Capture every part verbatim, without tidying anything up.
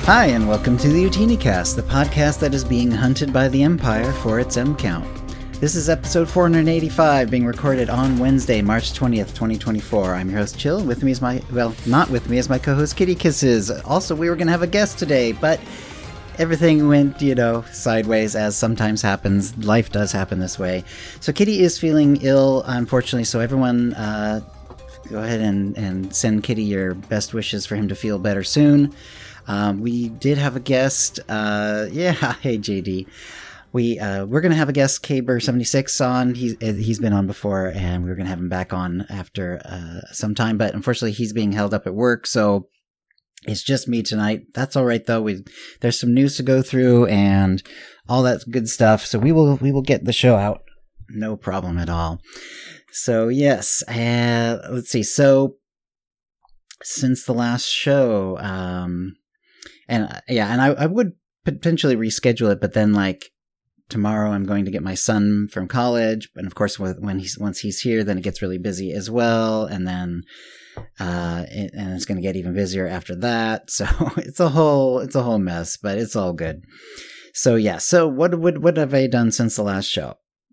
Hi, and welcome to the UtiniCast, the podcast that is being hunted by the Empire for its M count. This is episode four hundred eighty-five, being recorded on Wednesday, March twentieth, twenty twenty-four. I'm your host, Chill. With me is my, well, not with me, is my co-host, Kitty Kisses. Also, we were going to have a guest today, but everything went, you know, sideways, as sometimes happens. Life does happen this way. So Kitty is feeling ill, unfortunately, so everyone, uh, go ahead and, and send Kitty your best wishes for him to feel better soon. Um, we did have a guest, uh, yeah, hey J D. We, uh, we're gonna have a guest, Caber seventy-six, on. He's, he's been on before, and we were gonna have him back on after, uh, some time, but unfortunately he's being held up at work, so it's just me tonight. That's alright though. We, there's some news to go through, and all that good stuff, so we will, we will get the show out. No problem at all. So, yes, uh, let's see, so, since the last show, um, And uh, yeah, and I, I would potentially reschedule it, but then like tomorrow I'm going to get my son from college, and of course with, when he's once he's here, then it gets really busy as well, and then uh, it, and it's going to get even busier after that. So it's a whole it's a whole mess, but it's all good. So yeah, so what what what have I done since the last show?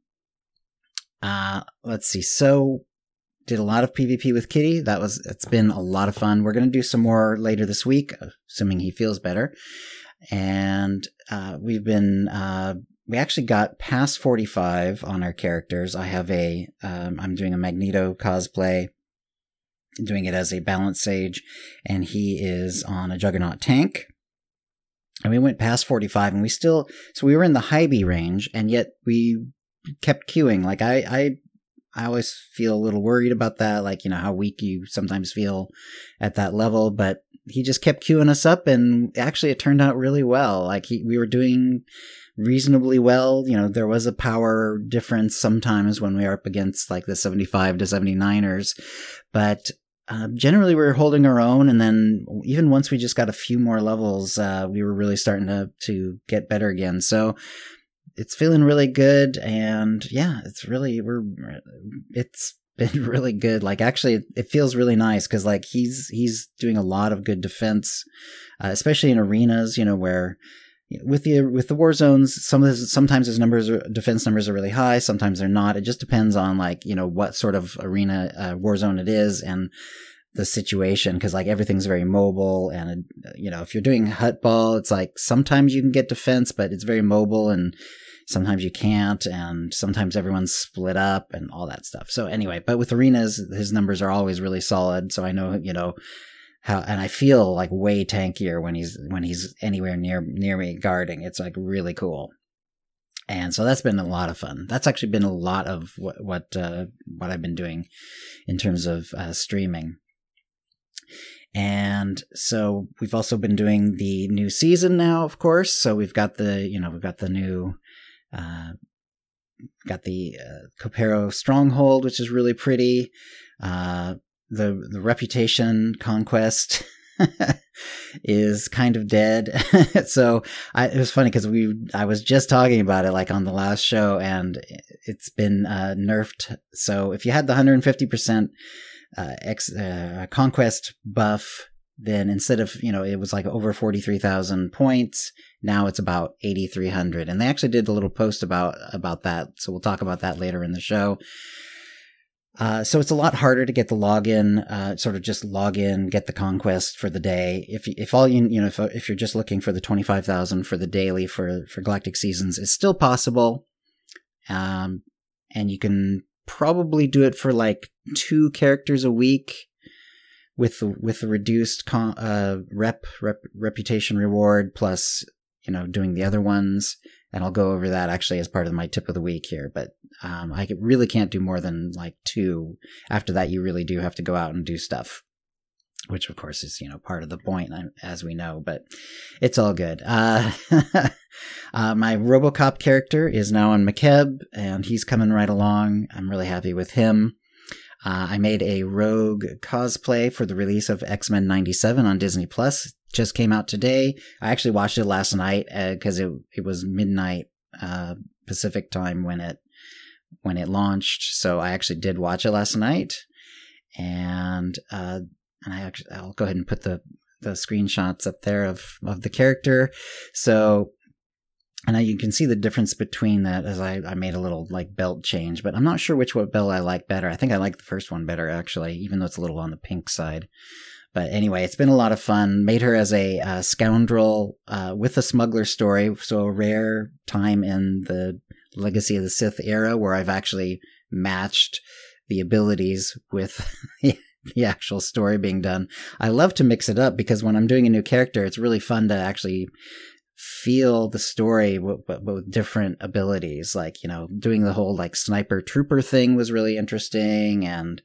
Uh, let's see. So. Did a lot of PvP with Kitty. That was, it's been a lot of fun. We're going to do some more later this week, assuming he feels better. And, uh, we've been, uh, we actually got past forty-five on our characters. I have a, um, I'm doing a Magneto cosplay, doing it as a Balance Sage, and he is on a Juggernaut tank. And we went past forty-five, and we still, so we were in the Hybe range, and yet we kept queuing. Like, I, I, I always feel a little worried about that, like, you know, how weak you sometimes feel at that level, but he just kept queuing us up, and actually it turned out really well. Like, he, we were doing reasonably well. You know, there was a power difference sometimes when we were up against, like, the seventy-five to seventy-niners, but uh, generally we were holding our own, and then even once we just got a few more levels, uh, we were really starting to, to get better again. So, it's feeling really good, and yeah, it's really, we're, it's been really good. Like, actually, it feels really nice, because, like, he's, he's doing a lot of good defense, uh, especially in arenas, you know, where, with the, with the war zones, some of this, sometimes his numbers, are, defense numbers are really high, sometimes they're not. It just depends on, like, you know, what sort of arena, uh, war zone it is, and the situation, because like everything's very mobile, and you know, if you're doing hut ball, it's like sometimes you can get defense, but it's very mobile, and sometimes you can't, and sometimes everyone's split up and all that stuff. So anyway, but with arenas, his numbers are always really solid, so I know, you know, how, and I feel like way tankier when he's when he's anywhere near near me guarding. It's like really cool. And so that's been a lot of fun. That's actually been a lot of what what uh, what I've been doing in terms of uh, streaming. And so we've also been doing the new season now, of course. So we've got the, you know, we've got the new, uh, got the uh, Copero Stronghold, which is really pretty. Uh, the the Reputation Conquest is kind of dead. So I, it was funny because we, I was just talking about it like on the last show, and it's been uh, nerfed. So if you had the one hundred fifty percent Uh, ex, uh, conquest buff, then instead of, you know, it was like over forty-three thousand points, now it's about eighty-three hundred. And they actually did a little post about, about that. So we'll talk about that later in the show. Uh, so it's a lot harder to get the login, uh, sort of just log in, get the conquest for the day. If, if all you, you know, if, if you're just looking for the twenty-five thousand for the daily for, for Galactic Seasons, it's still possible. Um, and you can probably do it for like two characters a week with the, with the reduced con, uh, rep, rep, reputation reward, plus, you know, doing the other ones. And I'll go over that actually as part of my tip of the week here. But, um, I really can't do more than like two. After that, you really do have to go out and do stuff, which of course is, you know, part of the point, as we know, but it's all good. Uh, uh, my RoboCop character is now on Makeb, and he's coming right along. I'm really happy with him. Uh, I made a Rogue cosplay for the release of X-Men ninety-seven on Disney Plus. Just came out today. I actually watched it last night because uh, it it was midnight uh, Pacific time when it when it launched. So I actually did watch it last night, and uh, and I actually I'll go ahead and put the the screenshots up there of, of the character. So, and I, you can see the difference between that as I, I made a little like belt change, but I'm not sure which what belt I like better. I think I like the first one better, actually, even though it's a little on the pink side. But anyway, it's been a lot of fun. Made her as a uh, scoundrel uh, with a smuggler story. So a rare time in the Legacy of the Sith era where I've actually matched the abilities with the actual story being done. I love to mix it up because when I'm doing a new character, it's really fun to actually feel the story but with, with different abilities. Like, you know, doing the whole like sniper trooper thing was really interesting, and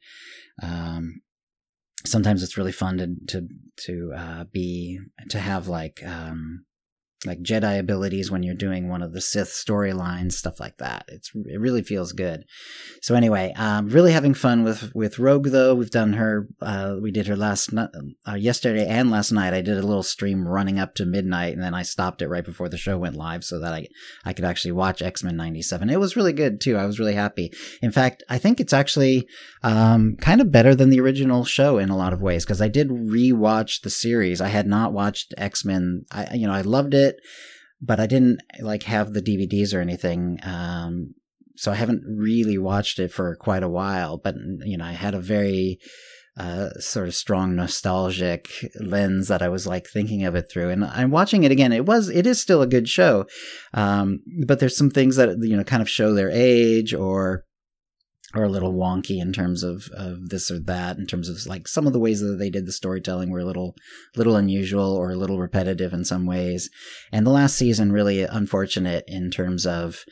um sometimes it's really fun to to to uh, be to have like um, like Jedi abilities when you're doing one of the Sith storylines, stuff like that. It's it really feels good. So anyway, um, really having fun with with Rogue though. We've done her. Uh, we did her last uh, yesterday and last night. I did a little stream running up to midnight, and then I stopped it right before the show went live so that I I could actually watch X-Men ninety-seven. It was really good too. I was really happy. In fact, I think it's actually um, kind of better than the original show in a lot of ways because I did rewatch the series. I had not watched X-Men. I you know I loved it. But I didn't like have the D V Ds or anything, um, so I haven't really watched it for quite a while. But you know, I had a very uh, sort of strong nostalgic lens that I was like thinking of it through. And I'm watching it again. It was, it is still a good show, um, but there's some things that you know kind of show their age or. or a little wonky in terms of, of this or that, in terms of like some of the ways that they did the storytelling were a little, little unusual or a little repetitive in some ways. And the last season really unfortunate in terms of,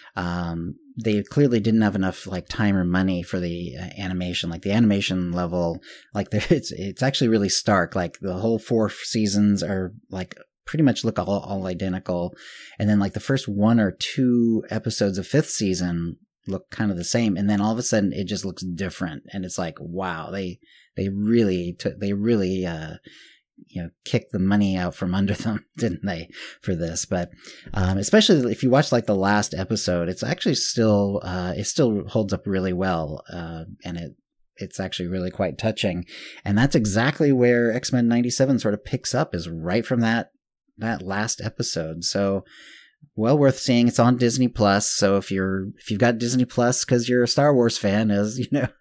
um, they clearly didn't have enough like time or money for the uh, animation, like the animation level, like it's, it's actually really stark. Like the whole four seasons are like, pretty much look all, all identical. And then like the first one or two episodes of fifth season look kind of the same, and then all of a sudden it just looks different, and it's like, wow, they they really took they really uh you know kicked the money out from under them, didn't they, for this? But um especially if you watch like the last episode, it's actually still uh it still holds up really well, uh and it it's actually really quite touching. And that's exactly where X-Men ninety-seven sort of picks up, is right from that that last episode. So well worth seeing. It's on Disney Plus. So if you're if you've got Disney Plus because you're a Star Wars fan, as you know,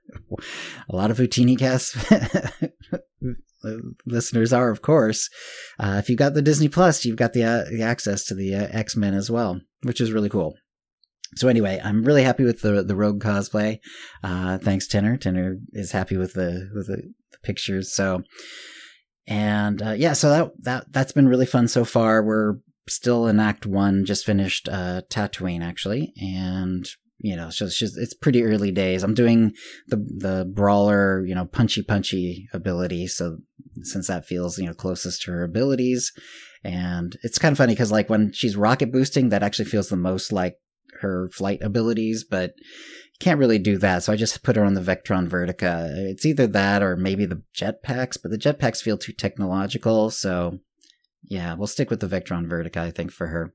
a lot of Utinicast listeners are, of course. Uh, if you've got the Disney Plus, you've got the, uh, the access to the uh, X-Men as well, which is really cool. So anyway, I'm really happy with the the Rogue cosplay. Uh, thanks, Tenor. Tenor is happy with the with the, the pictures. So and uh, yeah, so that that that's been really fun so far. We're still in Act One, just finished uh, Tatooine actually, and you know, so it's just it's pretty early days. I'm doing the the brawler, you know, punchy punchy ability, so since that feels you know closest to her abilities, and it's kind of funny because like when she's rocket boosting, that actually feels the most like her flight abilities, but can't really do that. So I just put her on the Vectron Vertica. It's either that or maybe the jetpacks, but the jetpacks feel too technological, so. Yeah, we'll stick with the Vectron Vertica, I think, for her.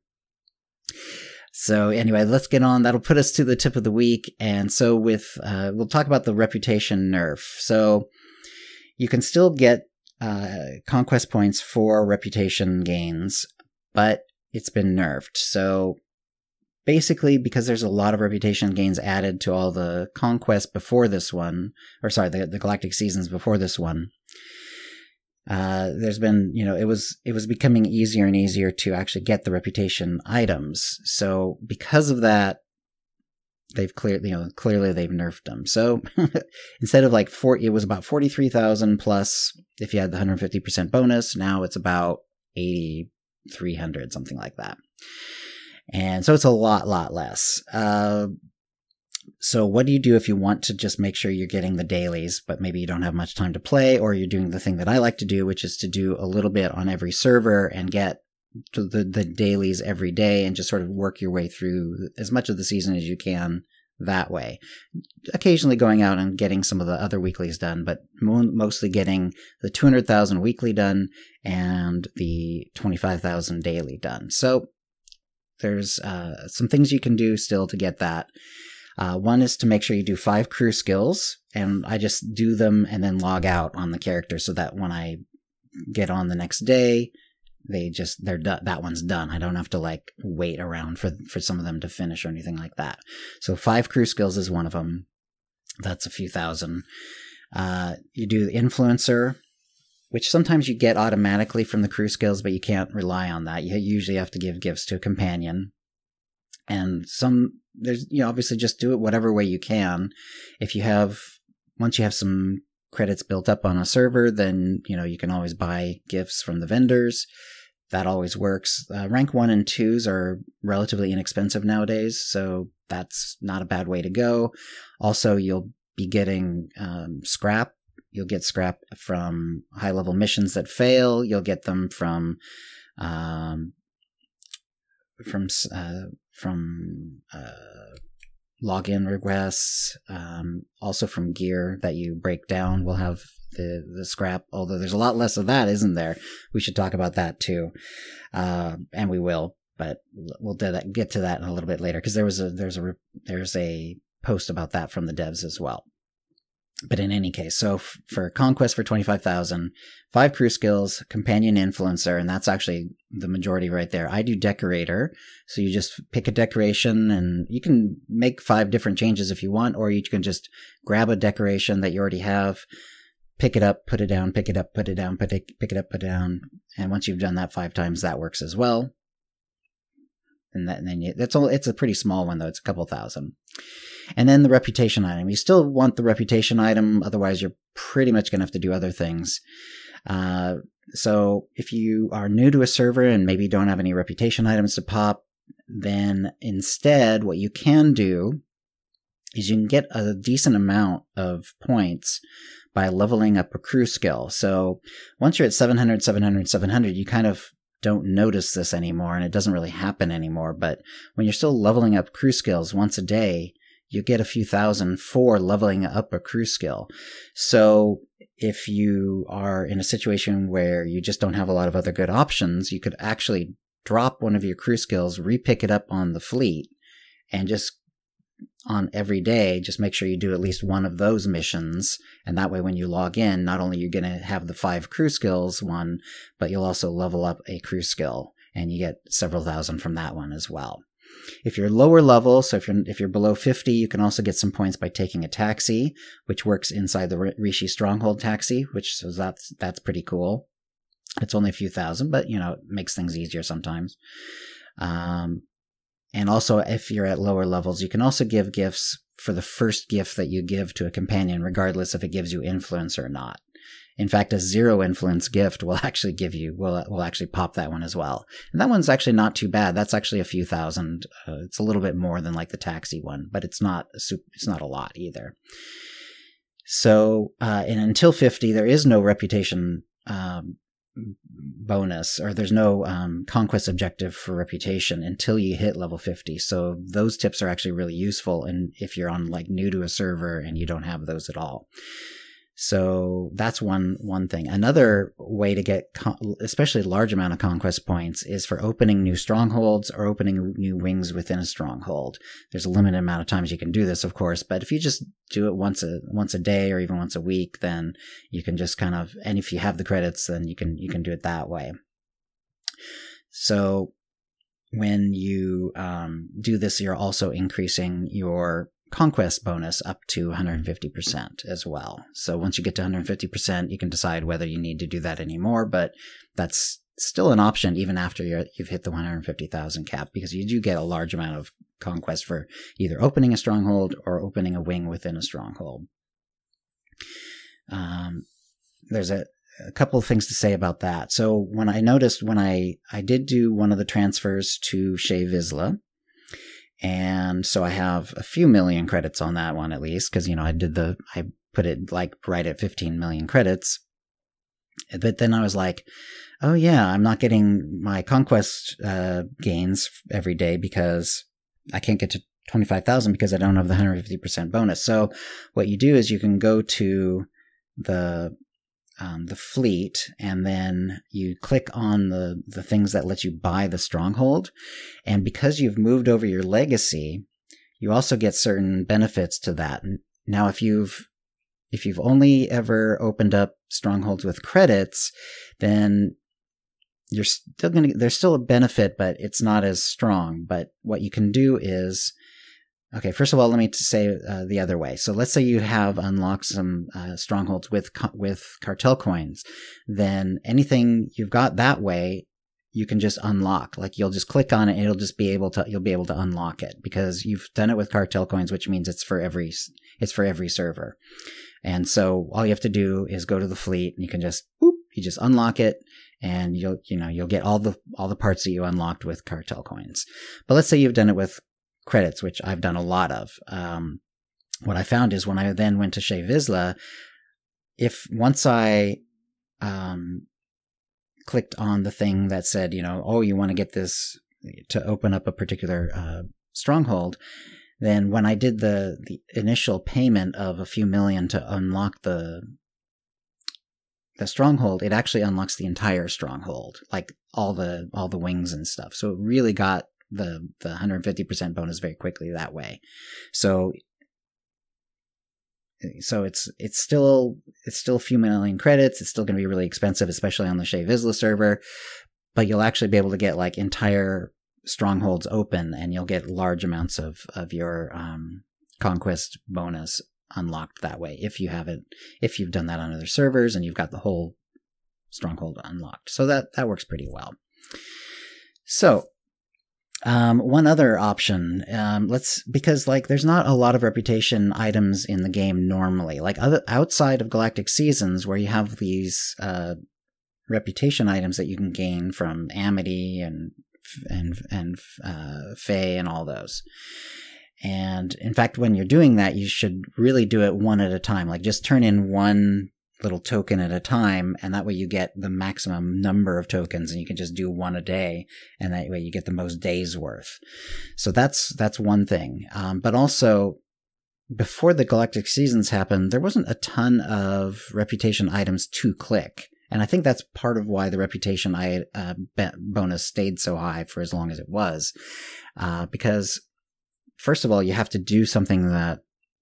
So anyway, let's get on. That'll put us to the tip of the week. And so with, uh, we'll talk about the reputation nerf. So you can still get uh, conquest points for reputation gains, but it's been nerfed. So basically, because there's a lot of reputation gains added to all the conquests before this one, or sorry, the, the Galactic Seasons before this one, Uh, there's been, you know, it was, it was becoming easier and easier to actually get the reputation items. So because of that, they've clearly, you know, clearly they've nerfed them. So instead of like four, it was about forty-three thousand plus if you had the one hundred fifty percent bonus. Now it's about eighty-three hundred, something like that. And so it's a lot, lot less. Uh, So what do you do if you want to just make sure you're getting the dailies, but maybe you don't have much time to play, or you're doing the thing that I like to do, which is to do a little bit on every server and get to the, the dailies every day and just sort of work your way through as much of the season as you can that way. Occasionally going out and getting some of the other weeklies done, but mo- mostly getting the two hundred thousand weekly done and the twenty-five thousand daily done. So there's uh, some things you can do still to get that. Uh, one is to make sure you do five crew skills, and I just do them and then log out on the character so that when I get on the next day, they just, they're done. That one's done. I don't have to like wait around for, for some of them to finish or anything like that. So five crew skills is one of them. That's a few thousand. Uh, you do the influencer, which sometimes you get automatically from the crew skills, but you can't rely on that. You usually have to give gifts to a companion. And some, there's, you know, obviously just do it whatever way you can. If you have, once you have some credits built up on a server, then, you know, you can always buy gifts from the vendors. That always works. Uh, rank one and twos are relatively inexpensive nowadays, so that's not a bad way to go. Also, you'll be getting um, scrap. You'll get scrap from high-level missions that fail. You'll get them from um, from uh, from uh, login requests. Um, also from gear that you break down will have the the scrap. Although there's a lot less of that, isn't there? We should talk about that too, uh, and we will. But we'll do that, get to that in a little bit later because there was a there's a there's a post about that from the devs as well. But in any case, so f- for Conquest for twenty-five thousand, five crew skills, companion influencer, and that's actually the majority right there. I do decorator, so you just pick a decoration and you can make five different changes if you want, or you can just grab a decoration that you already have, pick it up, put it down, pick it up, put it down, put it, pick it up, put it down. And once you've done that five times, that works as well. And, that, and then you, that's all, it's a pretty small one though. It's a couple thousand. And then the reputation item. You still want the reputation item. Otherwise, you're pretty much going to have to do other things. Uh, so if you are new to a server and maybe don't have any reputation items to pop, then instead what you can do is you can get a decent amount of points by leveling up a crew skill. So once you're at seven hundred, seven hundred, seven hundred, you kind of don't notice this anymore and it doesn't really happen anymore. But when you're still leveling up crew skills once a day, you get a few thousand for leveling up a crew skill. So if you are in a situation where you just don't have a lot of other good options, you could actually drop one of your crew skills, re-pick it up on the fleet, and just on every day, just make sure you do at least one of those missions. And that way, when you log in, not only are you going to have the five crew skills one, but you'll also level up a crew skill and you get several thousand from that one as well. If you're lower level, so if you're if you're below fifty, you can also get some points by taking a taxi, which works inside the Rishi Stronghold taxi, which so that's that's pretty cool. It's only a few thousand, but you know, it makes things easier sometimes. Um, and also, if you're at lower levels, you can also give gifts for the first gift that you give to a companion, regardless if it gives you influence or not. In fact, a zero influence gift will actually give you, will will actually pop that one as well. And that one's actually not too bad. That's actually a few thousand. Uh, it's a little bit more than like the taxi one, but it's not a super, it's not a lot either. So, uh, and until fifty, there is no reputation um, bonus, or there's no um, conquest objective for reputation until you hit level fifty. So those tips are actually really useful, and if you're on like new to a server and you don't have those at all. So that's one one thing. Another way to get con- especially a large amount of conquest points is for opening new strongholds or opening new wings within a stronghold. There's a limited amount of times you can do this, of course, but if you just do it once a once a day or even once a week, then you can just kind of, and if you have the credits, then you can you can do it that way. So when you um, do this, you're also increasing your conquest bonus up to one hundred fifty percent as well. So once you get to one hundred fifty percent, you can decide whether you need to do that anymore, but that's still an option even after you're, you've hit the one hundred fifty thousand cap, because you do get a large amount of conquest for either opening a stronghold or opening a wing within a stronghold. Um, there's a, a couple of things to say about that. So when I noticed, when I, I did do one of the transfers to Shae Vizsla, and so I have a few million credits on that one, at least, because, you know, I did the, I put it like right at fifteen million credits. But then I was like, oh yeah, I'm not getting my conquest uh, gains every day because I can't get to twenty-five thousand because I don't have the one hundred fifty percent bonus. So what you do is you can go to the Um, the fleet, and then you click on the, the things that let you buy the stronghold. And because you've moved over your legacy, you also get certain benefits to that. Now, if you've, if you've only ever opened up strongholds with credits, then you're still going to, there's still a benefit, but it's not as strong. But what you can do is, okay, first of all, let me say uh, the other way. So let's say you have unlocked some uh, strongholds with with cartel coins. Then anything you've got that way, you can just unlock. Like you'll just click on it, and it'll just be able to you'll be able to unlock it because you've done it with cartel coins, which means it's for every it's for every server. And so all you have to do is go to the fleet, and you can just boop, you just unlock it, and you'll you know you'll get all the all the parts that you unlocked with cartel coins. But let's say you've done it with credits, which I've done a lot of. Um, what I found is when I then went to Chez Vizsla, if once I um, clicked on the thing that said, you know, oh, you want to get this to open up a particular uh, stronghold, then when I did the the initial payment of a few million to unlock the the stronghold, it actually unlocks the entire stronghold, like all the all the wings and stuff. So it really got the the one hundred fifty percent bonus very quickly that way. So so it's it's still it's still a few million credits. It's still going to be really expensive, especially on the Chez Vizsla server, but you'll actually be able to get like entire strongholds open, and you'll get large amounts of of your um conquest bonus unlocked that way if you have it if you've done that on other servers and you've got the whole stronghold unlocked. So that that works pretty well. So Um, one other option, um, let's, because like there's not a lot of reputation items in the game normally, like other, outside of Galactic Seasons where you have these, uh, reputation items that you can gain from Amity and, and, and, uh, Faye and all those. And in fact, when you're doing that, you should really do it one at a time, like just turn in one little token at a time, and that way you get the maximum number of tokens, and you can just do one a day, and that way you get the most days worth. So that's that's one thing. Um, but also, before the Galactic Seasons happened, there wasn't a ton of reputation items to click, and I think that's part of why the reputation I, uh, bonus stayed so high for as long as it was, uh, because first of all, you have to do something that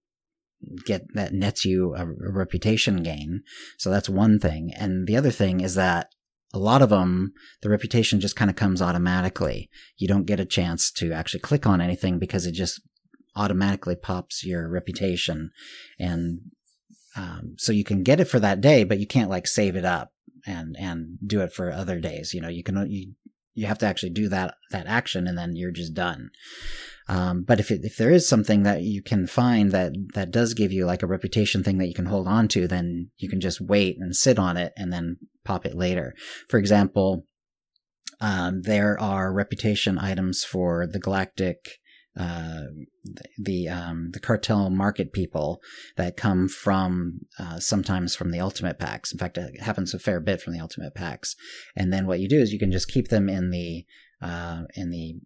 get that nets you a, a reputation gain. So that's one thing. And the other thing is that a lot of them, the reputation just kind of comes automatically. You don't get a chance to actually click on anything because it just automatically pops your reputation. And um, so you can get it for that day, but you can't like save it up and, and do it for other days. You know, you can, you, you have to actually do that, that action, and then you're just done. Um, but if it, if there is something that you can find that, that does give you like a reputation thing that you can hold on to, then you can just wait and sit on it and then pop it later. For example, um, there are reputation items for the Galactic, uh, the, um, the cartel market people that come from, uh, sometimes from the ultimate packs. In fact, it happens a fair bit from the ultimate packs. And then what you do is you can just keep them in the, uh, in the,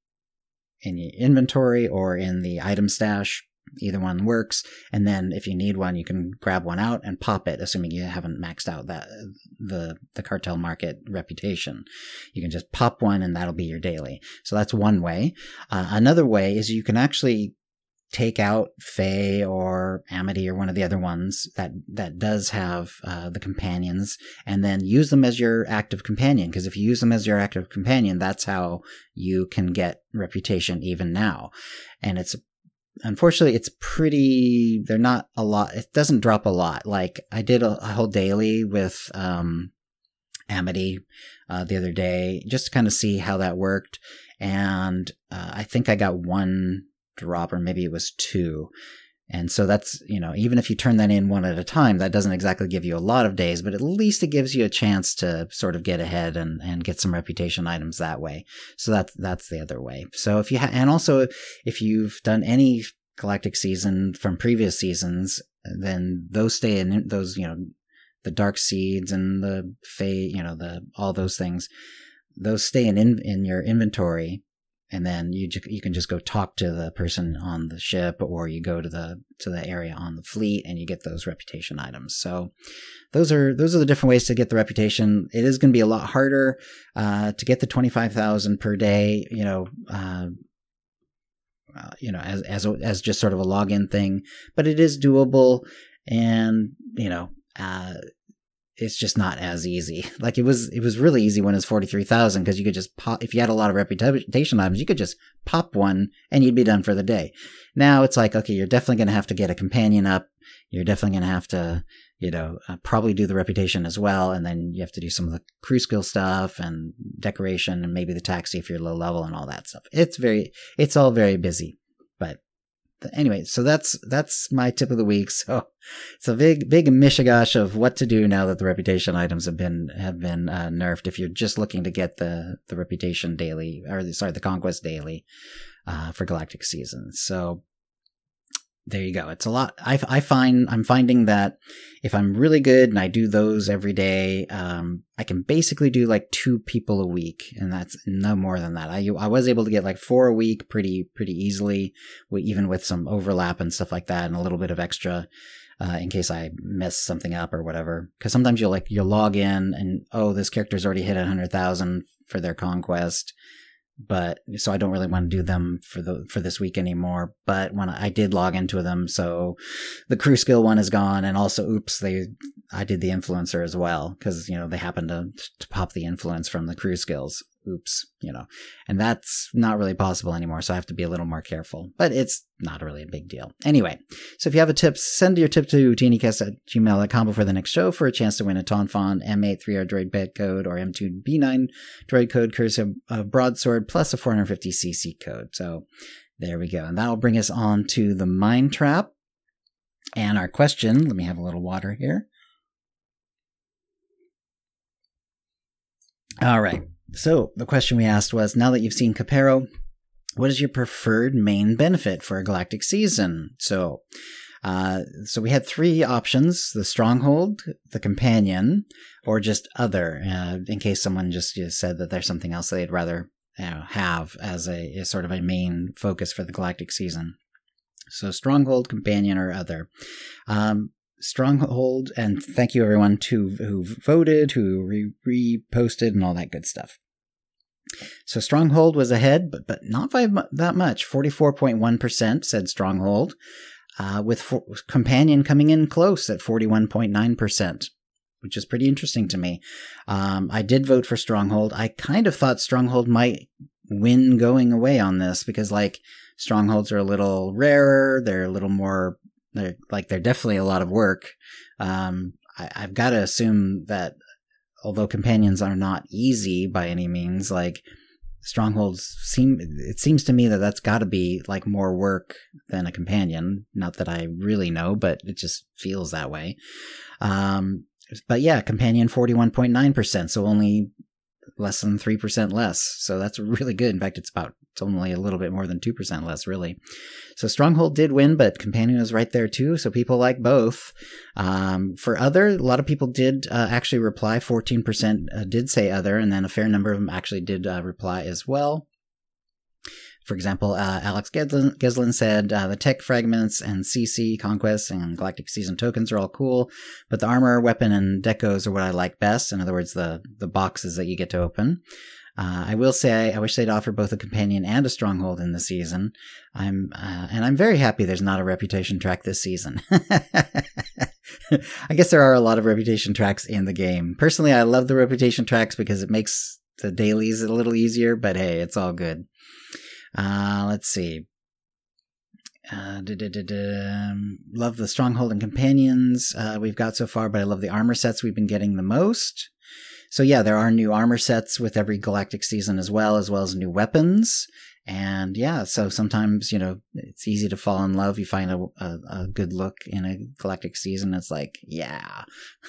in your inventory or in the item stash. Either one works. And then if you need one, you can grab one out and pop it, assuming you haven't maxed out that the the cartel market reputation. You can just pop one and that'll be your daily. So that's one way. Uh, another way is you can actually take out Faye or Amity or one of the other ones that, that does have uh, the companions, and then use them as your active companion. Because if you use them as your active companion, that's how you can get reputation even now. And it's, unfortunately, it's pretty, they're not a lot, it doesn't drop a lot. Like I did a, a whole daily with um, Amity uh, the other day, just to kind of see how that worked. And uh, I think I got one drop, or maybe it was two. And so that's, you know, even if you turn that in one at a time, that doesn't exactly give you a lot of days, but at least it gives you a chance to sort of get ahead and, and get some reputation items that way. So that's, that's the other way. So if you ha- and also if you've done any Galactic Season from previous seasons, then those stay in those, you know, the Dark Seeds and the Fae, you know, the, all those things, those stay in, in, in your inventory. And then you ju- you can just go talk to the person on the ship, or you go to the to the area on the fleet, and you get those reputation items. So those are those are the different ways to get the reputation. It is going to be a lot harder uh, to get the twenty-five thousand per day. You know, uh, uh, you know, as as as just sort of a login thing, but it is doable, and you know. Uh, it's just not as easy. Like it was, it was really easy when it was forty-three thousand because you could just pop, if you had a lot of reputation items, you could just pop one and you'd be done for the day. Now it's like, okay, you're definitely going to have to get a companion up. You're definitely going to have to, you know, uh, probably do the reputation as well. And then you have to do some of the crew skill stuff and decoration and maybe the taxi if you're low level and all that stuff. It's very, it's all very busy. But anyway, so that's that's my tip of the week. So it's a big big mishigash of what to do now that the reputation items have been have been uh, nerfed. If you're just looking to get the the reputation daily, or the, sorry, the conquest daily uh, for Galactic Season. So there you go. It's a lot. I, I find I'm finding that if I'm really good and I do those every day, um, I can basically do like two people a week, and that's no more than that. I I was able to get like four a week pretty pretty easily, even with some overlap and stuff like that, and a little bit of extra uh, in case I mess something up or whatever. Because sometimes you'll like you'll log in and oh, this character's already hit a hundred thousand for their conquest. But so I don't really want to do them for the for this week anymore. But when I, I did log into them, so the crew skill one is gone, and also, oops, they I did the influencer as well because you know they happened to to pop the influence from the crew skills. Oops, you know, and that's not really possible anymore. So I have to be a little more careful. But it's not really a big deal. Anyway, so if you have a tip, send your tip to tinicast at gmail dot com before the next show for a chance to win a Tonfon M eight three R droid pet code or M two B nine droid code courtesy of a broadsword plus a four hundred fifty C C code. So there we go. And that'll bring us on to the Mind Trap. And our question, let me have a little water here. All right. So the question we asked was, now that you've seen Capero, what is your preferred main benefit for a Galactic Season? So, uh, so we had three options: the Stronghold, the Companion, or just Other. Uh, in case someone just, just said that there's something else they'd rather you know, have as a as sort of a main focus for the Galactic Season. So Stronghold, Companion, or Other. Um, Stronghold, and thank you everyone to who voted, who re- reposted, and all that good stuff. So Stronghold was ahead, but but not by that much. forty-four point one percent said Stronghold, uh, with for- Companion coming in close at forty-one point nine percent, which is pretty interesting to me. Um, I did vote for Stronghold. I kind of thought Stronghold might win going away on this because, like, Strongholds are a little rarer. They're a little more... They're like they're definitely a lot of work. Um, I, I've got to assume that although companions are not easy by any means, like strongholds seem. It seems to me that that's got to be like more work than a companion. Not that I really know, but it just feels that way. Um, but yeah, companion forty-one point nine percent, so only less than three percent less. So that's really good. In fact, it's about. It's only a little bit more than two percent less, really. So Stronghold did win, but Companion was right there too, so people like both. Um, for Other, a lot of people did uh, actually reply. fourteen percent uh, did say Other, and then a fair number of them actually did uh, reply as well. For example, uh, Alex Geslin, Geslin said, uh, the tech fragments and C C, Conquest, and Galactic Season tokens are all cool, but the armor, weapon, and decos are what I like best. In other words, the, the boxes that you get to open. Uh, I will say I, I wish they'd offer both a companion and a stronghold in the season. I'm uh, and I'm very happy there's not a reputation track this season. I guess there are a lot of reputation tracks in the game. Personally, I love the reputation tracks because it makes the dailies a little easier, but hey, it's all good. Uh, let's see. Uh, love the stronghold and companions uh, we've got so far, but I love the armor sets we've been getting the most. So yeah, there are new armor sets with every Galactic Season as well, as well as new weapons. And yeah, so sometimes, you know, it's easy to fall in love. You find a, a, a good look in a Galactic Season. It's like, yeah.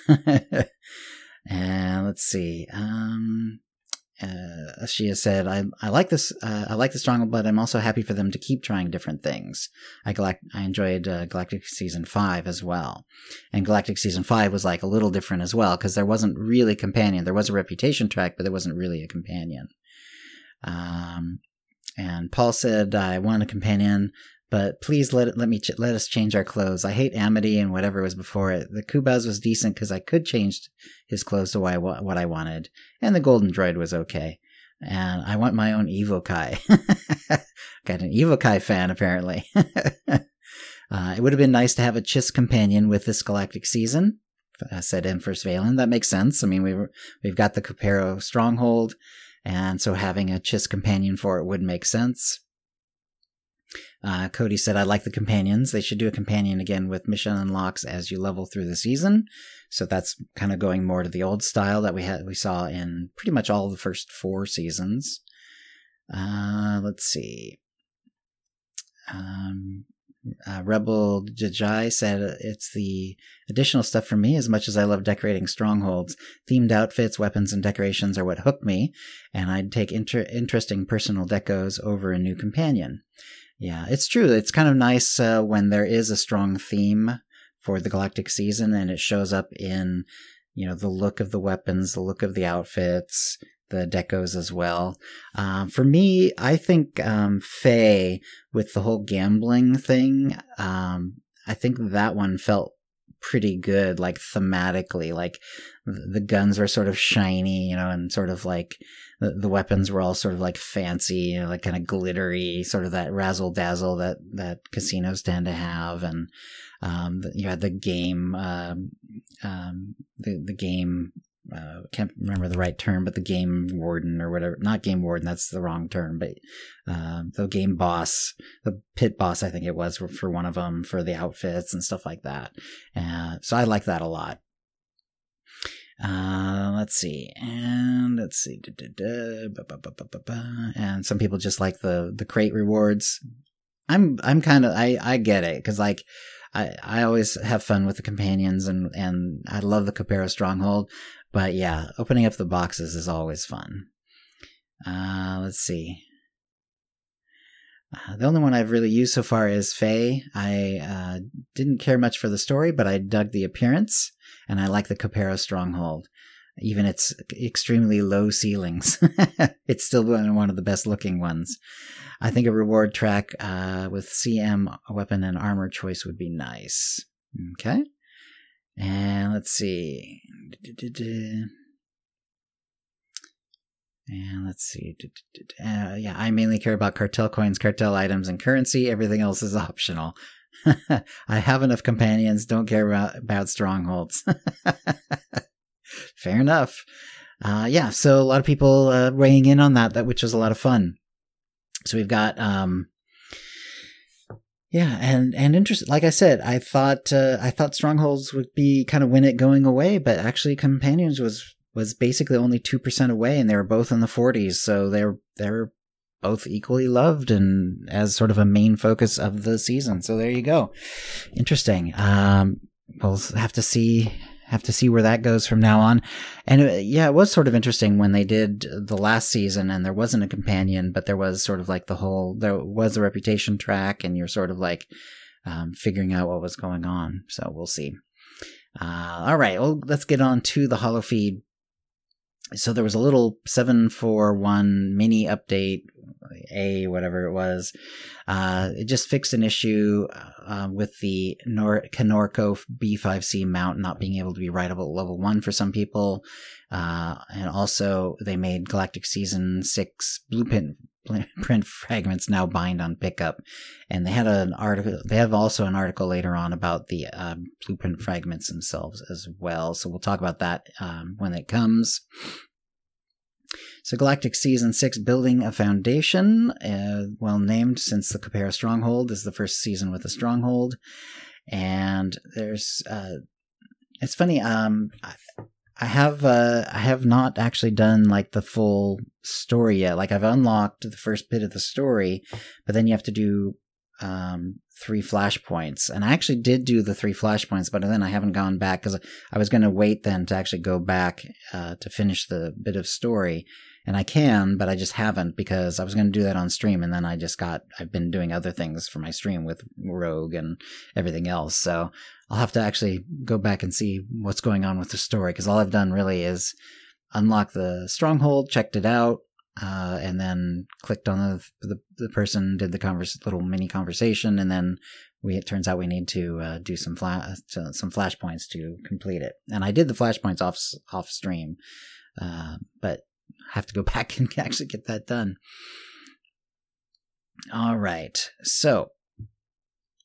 And let's see. Um, uh, Ashia said, I, I like this, uh, I like the Stronghold, but I'm also happy for them to keep trying different things. I Galact- I enjoyed uh, Galactic Season five as well. And Galactic Season five was like a little different as well, because there wasn't really a companion. There was a reputation track, but there wasn't really a companion. Um, and Paul said, I want a companion, but please let it, let me, ch- let us change our clothes. I hate Amity and whatever was before it. The Kubaz was decent because I could change his clothes to what I, wa- what I wanted. And the Golden Droid was okay. And I want my own Evokai. Got an Evokai fan, apparently. uh, it would have been nice to have a Chiss companion with this Galactic Season. uh, said Empress Valen. That makes sense. I mean, we've, we've got the Cupero Stronghold, and so having a Chiss companion for it would make sense. Uh, Cody said, I like the companions. They should do a companion again with mission unlocks as you level through the season. So that's kind of going more to the old style that we had we saw in pretty much all of the first four seasons. Uh, let's see. Um, uh, Rebel Jajai said, it's the additional stuff for me. As much as I love decorating strongholds, themed outfits, weapons, and decorations are what hook me, and I'd take inter- interesting personal decos over a new companion. Yeah, it's true. It's kind of nice uh, when there is a strong theme for the Galactic season, and it shows up in, you know, the look of the weapons, the look of the outfits, the decos as well. Uh, for me, I think um, Faye, with the whole gambling thing, um, I think that one felt pretty good, like thematically. Like the guns were sort of shiny, you know, and sort of like the, the weapons were all sort of like fancy, you know, like kind of glittery, sort of that razzle dazzle that that casinos tend to have. And um, you had the game, um, um, the the game. Uh, can't remember the right term, but the game warden or whatever, not game warden, that's the wrong term, but uh, the game boss, the pit boss, I think it was for, for one of them, for the outfits and stuff like that. Uh, so I like that a lot. Uh, let's see, and let's see, da, da, da, ba, ba, ba, ba, ba, ba. And some people just like the the crate rewards. I'm I'm kind of I I get it, because like I I always have fun with the companions, and and I love the Cupero Stronghold. But yeah, opening up the boxes is always fun. Uh, let's see. Uh, the only one I've really used so far is Faye. I uh, didn't care much for the story, but I dug the appearance, and I like the Cupero Stronghold. Even its extremely low ceilings. It's still one of the best looking ones. I think a reward track uh, with C M weapon and armor choice would be nice. Okay. And let's see. And let's see. Uh, yeah, I mainly care about cartel coins, cartel items, and currency. Everything else is optional. I have enough companions. Don't care about, about strongholds. Fair enough. Uh, yeah, so a lot of people uh, weighing in on that, that, which was a lot of fun. So we've got... Um, Yeah, and and interesting. Like I said, I thought uh, I thought strongholds would be kind of win it going away, but actually, companions was was basically only two percent away, and they were both in the forties, so they're they're both equally loved and as sort of a main focus of the season. So there you go. Interesting. Um, we'll have to see. Have to see where that goes from now on. And uh, yeah, it was sort of interesting when they did the last season and there wasn't a companion, but there was sort of like the whole, there was a reputation track, and you're sort of like um, figuring out what was going on. So we'll see. Uh, all right, well, let's get on to the Holofeed. So there was a little seven forty-one mini update, A, whatever it was. Uh, it just fixed an issue uh, with the Nor- Canorco B five C mount not being able to be writable at level one for some people. Uh, and also, they made Galactic Season six blueprint print fragments now bind on pickup. And they had an article, they have also an article later on about the uh, blueprint fragments themselves as well. So we'll talk about that um, when it comes. So Galactic Season six, Building a Foundation, uh, well named since the Cupero Stronghold is the first season with a stronghold. And there's, uh, it's funny, um, I, I have, uh, I have not actually done like the full story yet. Like I've unlocked the first bit of the story, but then you have to do, um, three flashpoints. And I actually did do the three flashpoints, but then I haven't gone back because I was going to wait then to actually go back, uh, to finish the bit of story. And I can, but I just haven't because I was going to do that on stream. And then I just got, I've been doing other things for my stream with Rogue and everything else. So I'll have to actually go back and see what's going on with the story. Cause all I've done really is unlock the stronghold, checked it out, uh, and then clicked on the, the, the person, did the converse, little mini conversation. And then we, it turns out we need to, uh, do some flash, some flashpoints to complete it. And I did the flashpoints off, off stream. Uh, but have to go back and actually get that done. All right. So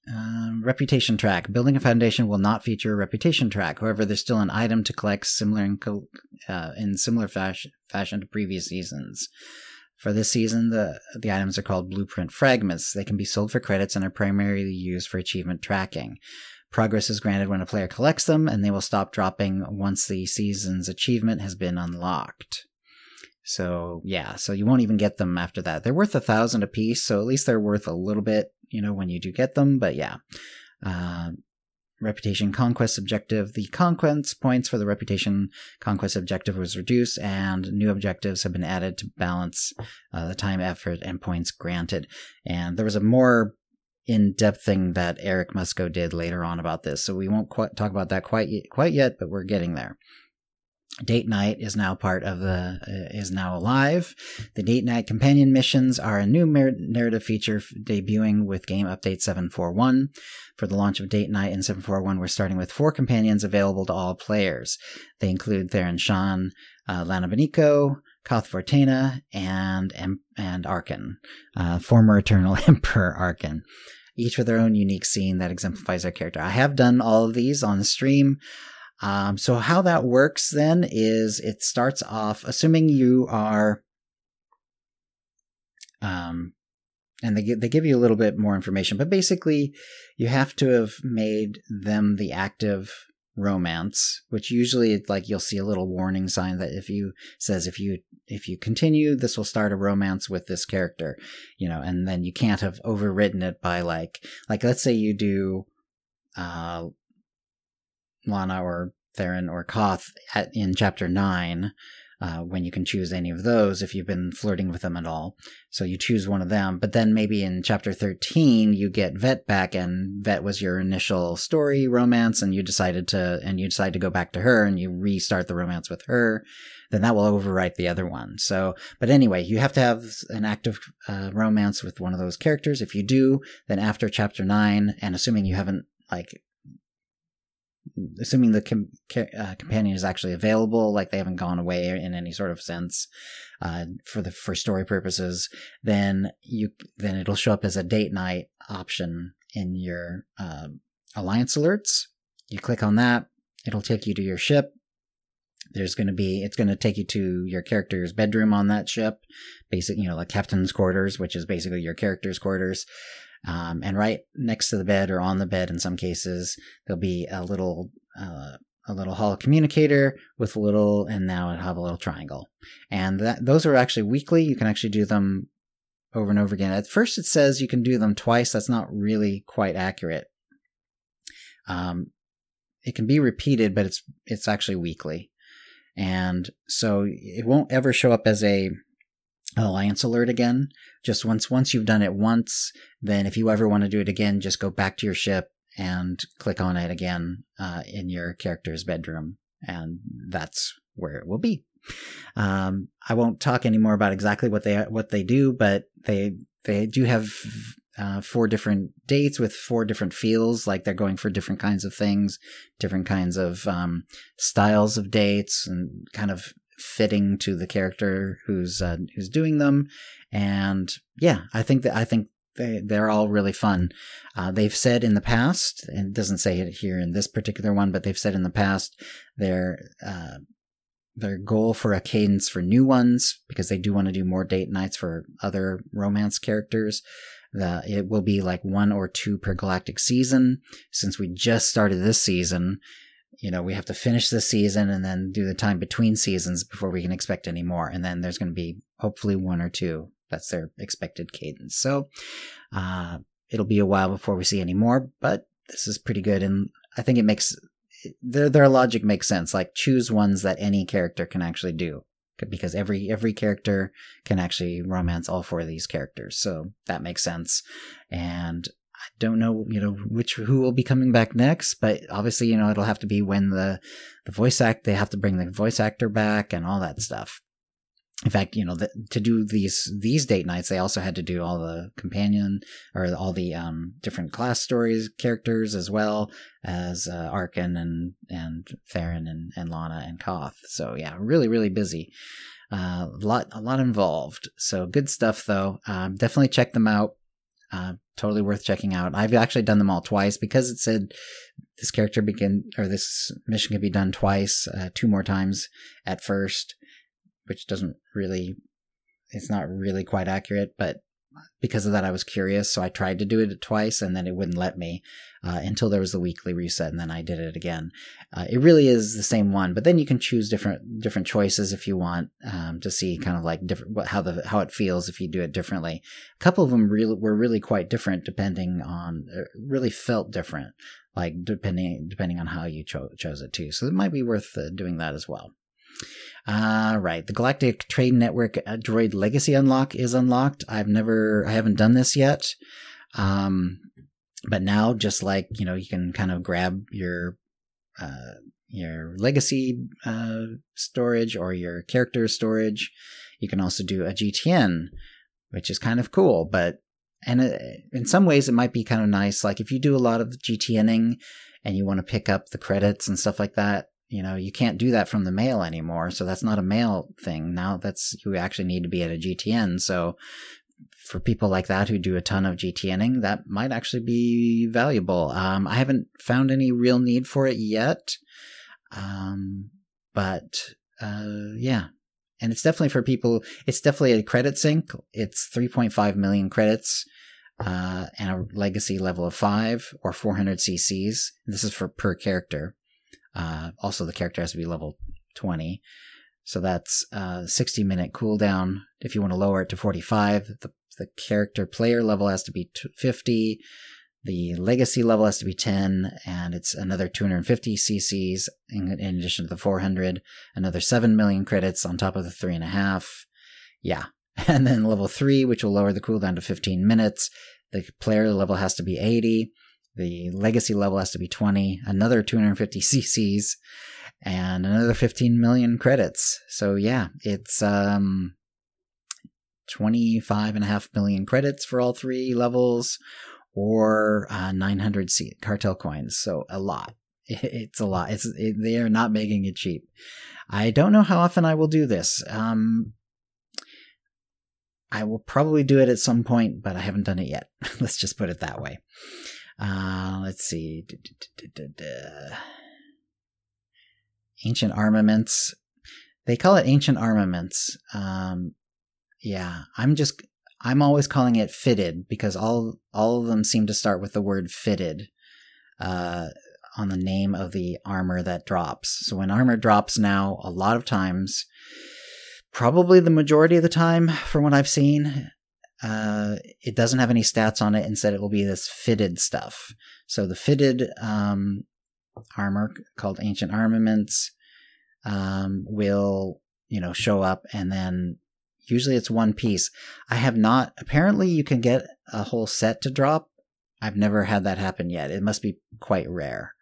Um, reputation track. Building a foundation will not feature a reputation track. However, there's still an item to collect similar in, uh, in similar fashion, fashion to previous seasons. For this season, the the items are called Blueprint Fragments. They can be sold for credits and are primarily used for achievement tracking. Progress is granted when a player collects them, and they will stop dropping once the season's achievement has been unlocked. So, yeah, so you won't even get them after that. They're worth a thousand apiece, so at least they're worth a little bit, you know, when you do get them, but yeah. Uh, reputation Conquest objective. The conquest points for the Reputation Conquest objective was reduced, and new objectives have been added to balance uh, the time, effort, and points granted. And there was a more in-depth thing that Eric Musco did later on about this, so we won't quite talk about that quite y- quite yet, but we're getting there. Date Night is now part of the uh, is now alive. The Date Night companion missions are a new mer- narrative feature f- debuting with game update seven forty-one. For the launch of Date Night in seven forty-one, we're starting with four companions available to all players. They include Theron Shan, uh, Lana Beniko, Koth Vortena, and and, and Arkan, uh, former Eternal Emperor Arkan. Each with their own unique scene that exemplifies their character. I have done all of these on the stream. Um, so how that works then is it starts off, assuming you are, um, and they, they give you a little bit more information, but basically you have to have made them the active romance, which usually like you'll see a little warning sign that if you says if you if you continue, this will start a romance with this character, you know, and then you can't have overwritten it by like like let's say you do uh Lana or Theron or Koth at, in chapter nine, uh, when you can choose any of those if you've been flirting with them at all. So you choose one of them, but then maybe in chapter thirteen you get Vet back, and Vet was your initial story romance, and you decided to and you decide to go back to her and you restart the romance with her. Then that will overwrite the other one. So, but anyway, you have to have an active uh, romance with one of those characters. If you do, then after chapter nine, and assuming you haven't like assuming the com- uh, companion is actually available, like they haven't gone away in any sort of sense, uh, for the for story purposes, then you then it'll show up as a Date Night option in your uh, alliance alerts. You click on that, it'll take you to your ship. There's going to be it's going to take you to your character's bedroom on that ship, basic, you know, like captain's quarters, which is basically your character's quarters. Um, and right next to the bed, or on the bed in some cases, there'll be a little uh, a little holo communicator with a little, and now it'll have a little triangle. And that those are actually weekly. You can actually do them over and over again. At first it says you can do them twice. That's not really quite accurate. Um, it can be repeated, but it's it's actually weekly. And so it won't ever show up as a alliance alert again. Just once once you've done it once, then if you ever want to do it again, just go back to your ship and click on it again uh, in your character's bedroom, and that's where it will be. Um, I won't talk anymore about exactly what they what they do, but they they do have uh, four different dates with four different feels, like they're going for different kinds of things, different kinds of um, styles of dates, and kind of fitting to the character who's uh, who's doing them. And yeah, I think that I think they they're all really fun. Uh, they've said in the past, and it doesn't say it here in this particular one, but they've said in the past their uh, their goal for a cadence for new ones, because they do want to do more date nights for other romance characters. The, it will be like one or two per galactic season. Since we just started this season, you know, we have to finish this season and then do the time between seasons before we can expect any more. And then there's going to be hopefully one or two. That's their expected cadence. So uh, it'll be a while before we see any more, but this is pretty good. And I think it makes their their logic makes sense. Like, choose ones that any character can actually do, because every every character can actually romance all four of these characters. So that makes sense. And I don't know, you know, which who will be coming back next, but obviously, you know, it'll have to be when the the voice act they have to bring the voice actor back and all that stuff. In fact, you know, the, to do these these date nights, they also had to do all the companion or all the um, different class stories characters, as well as uh, Arkan and and Theron and, and Lana and Koth. So yeah, really really busy, a uh, lot a lot involved. So good stuff though. Um, definitely check them out. Uh, totally worth checking out. I've actually done them all twice because it said this character begin or this mission can be done twice, uh, two more times at first, which doesn't really, it's not really quite accurate, but because of that, I was curious, so I tried to do it twice, and then it wouldn't let me uh, until there was the weekly reset, and then I did it again. Uh, it really is the same one, but then you can choose different different choices if you want um, to see kind of like different what, how the how it feels if you do it differently. A couple of them really were really quite different, depending on uh, really felt different, like depending depending on how you cho- chose it too. So it might be worth uh, doing that as well. Uh, right. The Galactic Trade Network Droid Legacy Unlock is unlocked. I've never, I haven't done this yet. Um, but now just like, you know, you can kind of grab your, uh, your legacy, uh, storage or your character storage. You can also do a G T N, which is kind of cool, but, and uh, in some ways it might be kind of nice. Like if you do a lot of GTNing and you want to pick up the credits and stuff like that, you know, you can't do that from the mail anymore. So that's not a mail thing. Now that's, you actually need to be at a G T N. So for people like that who do a ton of GTNing, that might actually be valuable. Um, I haven't found any real need for it yet. Um, but, uh, yeah. And it's definitely for people, it's definitely a credit sink. It's three point five million credits, uh, and a legacy level of five or four hundred C Cs. This is for per character. Uh, also, the character has to be level twenty. So that's uh sixty minute cooldown. If you want to lower it to forty-five, the, the character player level has to be fifty. The legacy level has to be ten. And it's another two hundred fifty C Cs in, in addition to the four hundred. Another seven million credits on top of the three and a half. Yeah. And then level three, which will lower the cooldown to fifteen minutes. The player level has to be eighty. The legacy level has to be twenty, another two hundred fifty C Cs, and another fifteen million credits. So yeah, it's um, twenty-five and a half million credits for all three levels, or uh, nine hundred C- cartel coins. So a lot. It's a lot. It's it, they are not making it cheap. I don't know how often I will do this. Um, I will probably do it at some point, but I haven't done it yet. Let's just put it that way. Uh, let's see. Ancient armaments. They call it ancient armaments. Um, yeah, I'm just, I'm always calling it fitted because all, all of them seem to start with the word fitted, uh, on the name of the armor that drops. So when armor drops now, a lot of times, probably the majority of the time from what I've seen, Uh, it doesn't have any stats on it. Instead, it will be this fitted stuff. So the fitted um, armor called Ancient Armaments um, will, you know, show up, and then usually it's one piece. I have not. Apparently, you can get a whole set to drop. I've never had that happen yet. It must be quite rare.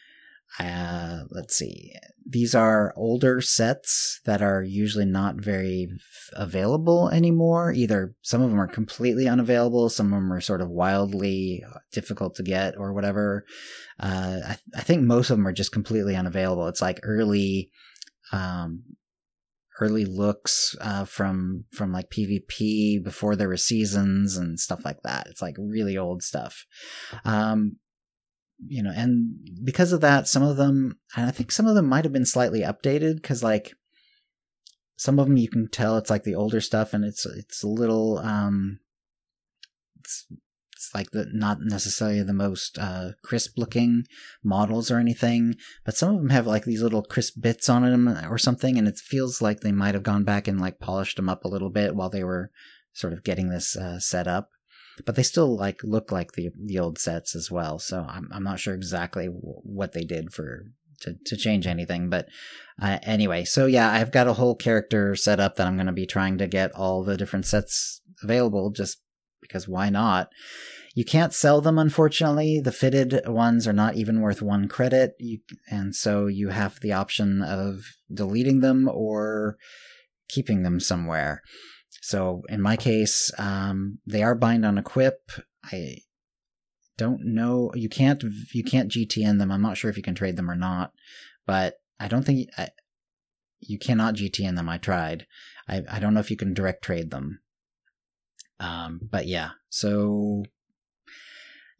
Uh, let's see. These are older sets that are usually not very available anymore. Either some of them are completely unavailable, some of them are sort of wildly difficult to get or whatever. Uh, I, I think most of them are just completely unavailable. It's like early, um, early looks uh, from from like PvP before there were seasons and stuff like that. It's like really old stuff. Um, You know, and because of that, some of them, and I think some of them might have been slightly updated because, like, some of them you can tell it's like the older stuff, and it's it's a little, um, it's it's like the not necessarily the most uh, crisp looking models or anything, but some of them have like these little crisp bits on them or something, and it feels like they might have gone back and like polished them up a little bit while they were sort of getting this uh, set up. But they still like look like the the old sets as well. So I'm I'm not sure exactly w- what they did for to, to change anything. But uh, anyway, so yeah, I've got a whole character set up that I'm going to be trying to get all the different sets available just because why not? You can't sell them, unfortunately. The fitted ones are not even worth one credit. You, and so you have the option of deleting them or keeping them somewhere. So in my case, um, they are bind on equip. I don't know. You can't you can't G T N them. I'm not sure if you can trade them or not, but I don't think I, you cannot G T N them. I tried. I I don't know if you can direct trade them. Um, but yeah. So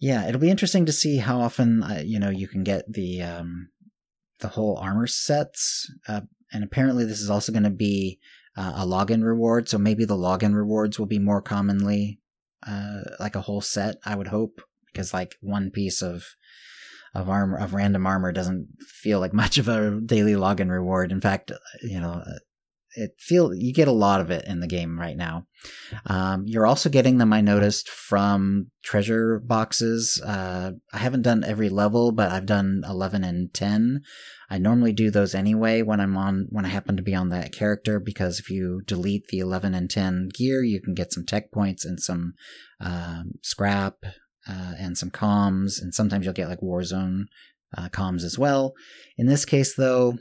Yeah, it'll be interesting to see how often uh, you know you can get the um, the whole armor sets, uh, and apparently this is also going to be uh, a login reward. So maybe the login rewards will be more commonly uh, like a whole set. I would hope, because like one piece of of armor of random armor doesn't feel like much of a daily login reward. In fact, you know. It feel you get a lot of it in the game right now. Um, you're also getting them, I noticed, from treasure boxes. Uh, I haven't done every level, but I've done eleven and ten. I normally do those anyway when I'm on when I happen to be on that character, because if you delete the eleven and ten gear, you can get some tech points and some um, scrap uh, and some comms, and sometimes you'll get like Warzone uh, comms as well. In this case, though.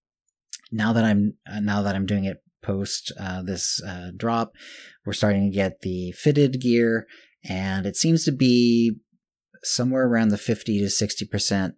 Now that I'm uh, now that I'm doing it post uh, this uh, drop, we're starting to get the fitted gear, and it seems to be somewhere around the fifty to sixty percent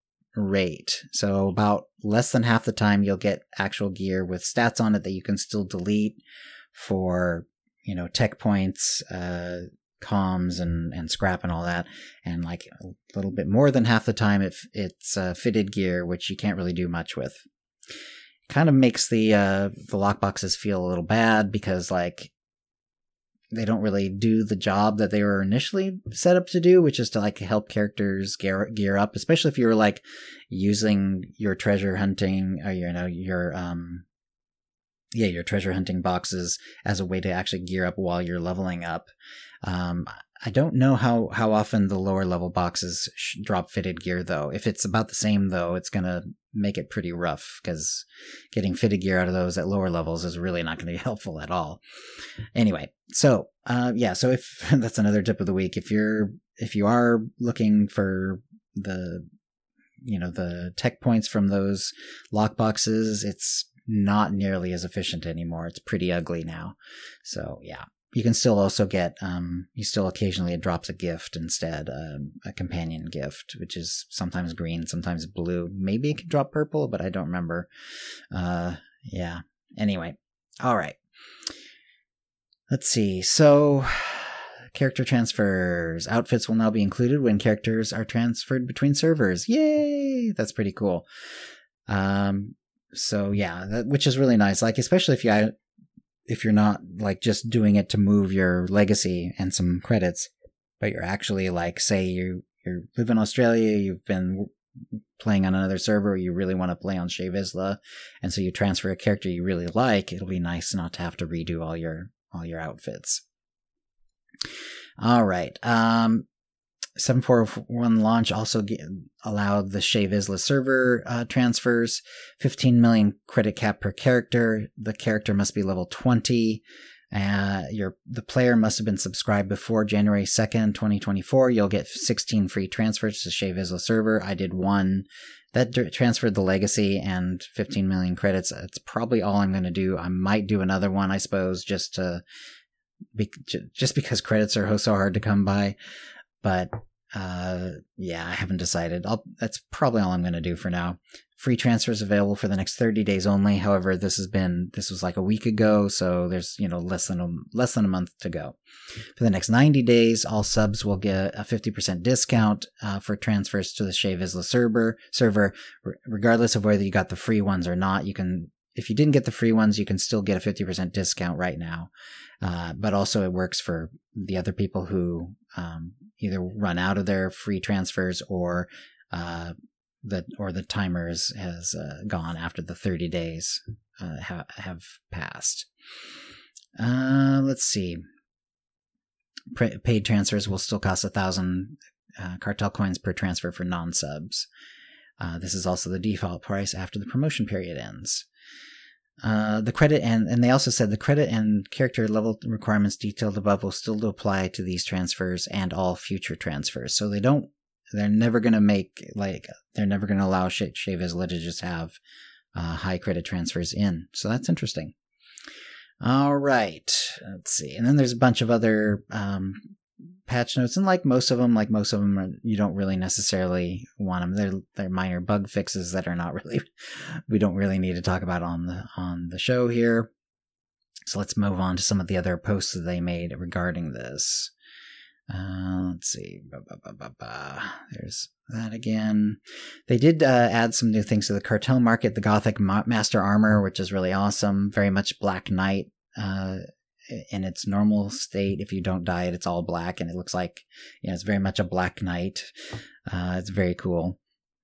rate. So about less than half the time you'll get actual gear with stats on it that you can still delete for, you know, tech points, uh, comms, and, and scrap and all that. And like a little bit more than half the time it, it's uh, fitted gear, which you can't really do much with. Kind of makes the uh, the lockboxes feel a little bad, because like they don't really do the job that they were initially set up to do, which is to like help characters gear gear up, especially if you're like using your treasure hunting or you know your um yeah your treasure hunting boxes as a way to actually gear up while you're leveling up. Um, I don't know how, how often the lower level boxes sh- drop fitted gear, though. If it's about the same, though, it's going to make it pretty rough, because getting fitted gear out of those at lower levels is really not going to be helpful at all. Anyway, so uh, yeah, so if that's another tip of the week. If you're if you are looking for the you know the tech points from those lock boxes, it's not nearly as efficient anymore. It's pretty ugly now. So yeah. You can still also get, um, you still occasionally, it drops a gift instead, um, a companion gift, which is sometimes green, sometimes blue. Maybe it can drop purple, but I don't remember. Uh, yeah. Anyway. All right. Let's see. So, character transfers. Outfits will now be included when characters are transferred between servers. Yay! That's pretty cool. Um, so yeah, that, which is really nice. Like, especially if you, if you're not like just doing it to move your legacy and some credits, but you're actually like, say you you live in Australia, you've been playing on another server, you really want to play on Shay Vizsla, and so you transfer a character you really like, it'll be nice not to have to redo all your all your outfits. All right. Um, seven forty-one launch also get, allowed the Shay Vizsla server uh, transfers. fifteen million credit cap per character. The character must be level twenty. Uh, your the player must have been subscribed before January second, twenty twenty-four. You'll get sixteen free transfers to Shay Vizsla server. I did one. That d- transferred the legacy and fifteen million credits. That's probably all I'm going to do. I might do another one, I suppose, just to be, j- just because credits are so hard to come by. But, uh, yeah, I haven't decided. I'll, that's probably all I'm going to do for now. Free transfers available for the next thirty days only. However, this has been, this was like a week ago, so there's, you know, less than a, less than a month to go. For the next ninety days, all subs will get a fifty percent discount, uh, for transfers to the Shay Vizsla server, server, r- regardless of whether you got the free ones or not. You can, if you didn't get the free ones, you can still get a fifty percent discount right now. Uh, but also it works for the other people who, um, either run out of their free transfers or, uh, the, or the timer has, has uh, gone after the thirty days, uh, ha- have passed. Uh, let's see. Pre- paid transfers will still cost a thousand, uh, cartel coins per transfer for non-subs. Uh, this is also the default price after the promotion period ends. Uh, the credit and, and they also said the credit and character level requirements detailed above will still apply to these transfers and all future transfers. So they don't, they're never going to make, like, they're never going to allow Shay Vizsla to just have uh, high credit transfers in. So that's interesting. All right. Let's see. And then there's a bunch of other um, patch notes, and like most of them, like most of them, are, you don't really necessarily want them. They're they're minor bug fixes that are not really, we don't really need to talk about on the on the show here. So let's move on to some of the other posts that they made regarding this. Uh, let's see. Ba, ba, ba, ba, ba. There's that again. They did uh, add some new things to the cartel market. The Gothic Ma- Master Armor, which is really awesome. Very much Black Knight uh, in its normal state. If you don't dye it, it's all black, and it looks like, you know, it's very much a Black Knight. Uh, it's very cool.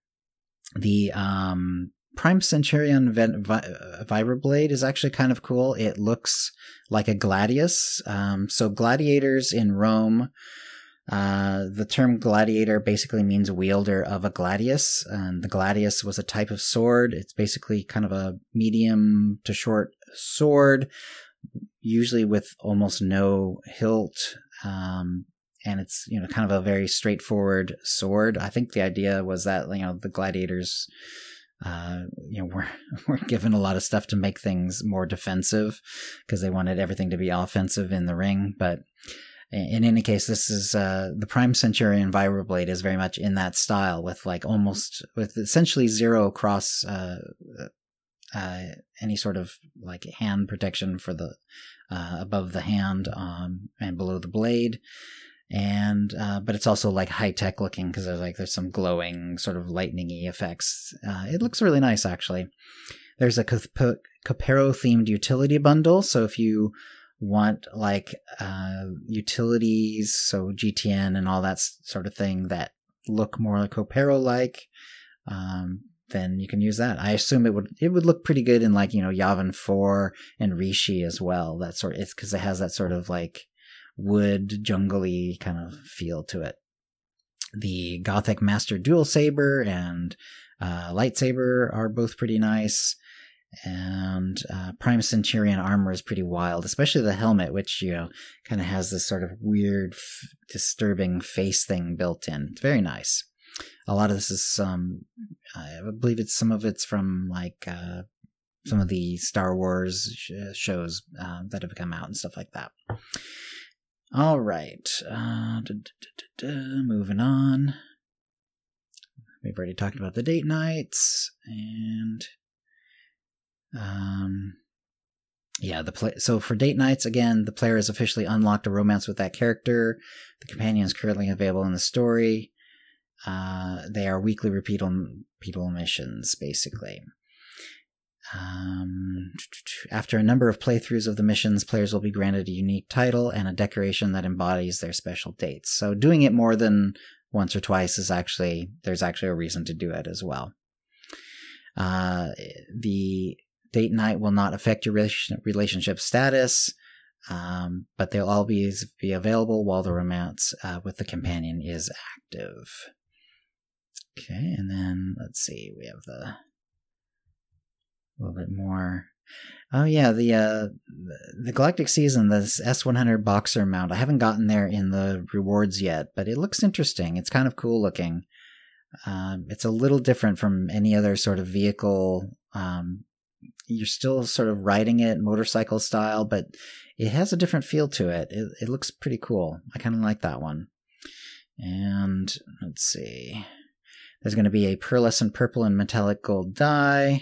The um, Prime Centurion Vi- Vi- Vibroblade is actually kind of cool. It looks like a gladius. Um, so gladiators in Rome, uh, the term gladiator basically means wielder of a gladius. And the gladius was a type of sword. It's basically kind of a medium to short sword, usually with almost no hilt. Um, and it's, you know, kind of a very straightforward sword. I think the idea was that, you know, the gladiators Uh, you know, we're, we're given a lot of stuff to make things more defensive because they wanted everything to be offensive in the ring. But in any case, this is, uh, the Prime Centurion Vibroblade is very much in that style with like almost, with essentially zero cross, uh, uh, any sort of like hand protection for the, uh, above the hand, um, and below the blade. And uh, but it's also like high tech looking because there's like there's some glowing sort of lightning-y effects. Uh, it looks really nice actually. There's a Copero themed utility bundle, so if you want like uh, utilities, so G T N and all that sort of thing that look more like Copero like, um, then you can use that. I assume it would it would look pretty good in like, you know, Yavin four and Rishi as well. That sort it's because it has that sort of like wood jungly kind of feel to it. The Gothic Master Dual Saber and uh, Lightsaber are both pretty nice, and uh, Prime Centurion armor is pretty wild, especially the helmet, which, you know, kind of has this sort of weird, f- disturbing face thing built in. It's very nice. A lot of this is um, I believe it's some of it's from like uh, some of the Star Wars sh- shows uh, that have come out and stuff like that. All right, uh, da, da, da, da, moving on. We've already talked about the date nights, and um, yeah, the play. So for date nights, again, the player has officially unlocked a romance with that character. The companion is currently available in the story. Uh, they are weekly repeatable, repeatable missions, basically. Um, after a number of playthroughs of the missions, players will be granted a unique title and a decoration that embodies their special dates. So doing it more than once or twice is actually, there's actually a reason to do it as well. Uh, the date night will not affect your relationship status, um, but they'll all be, be available while the romance uh, with the companion is active. Okay, and then let's see, we have the a little bit more. Oh yeah, the uh, the Galactic Season, this S one hundred boxer mount. I haven't gotten there in the rewards yet, but it looks interesting. It's kind of cool looking. Um, it's a little different from any other sort of vehicle. Um, you're still sort of riding it motorcycle style, but it has a different feel to it. It, it looks pretty cool. I kind of like that one. And let's see. There's going to be a pearlescent purple and metallic gold dye.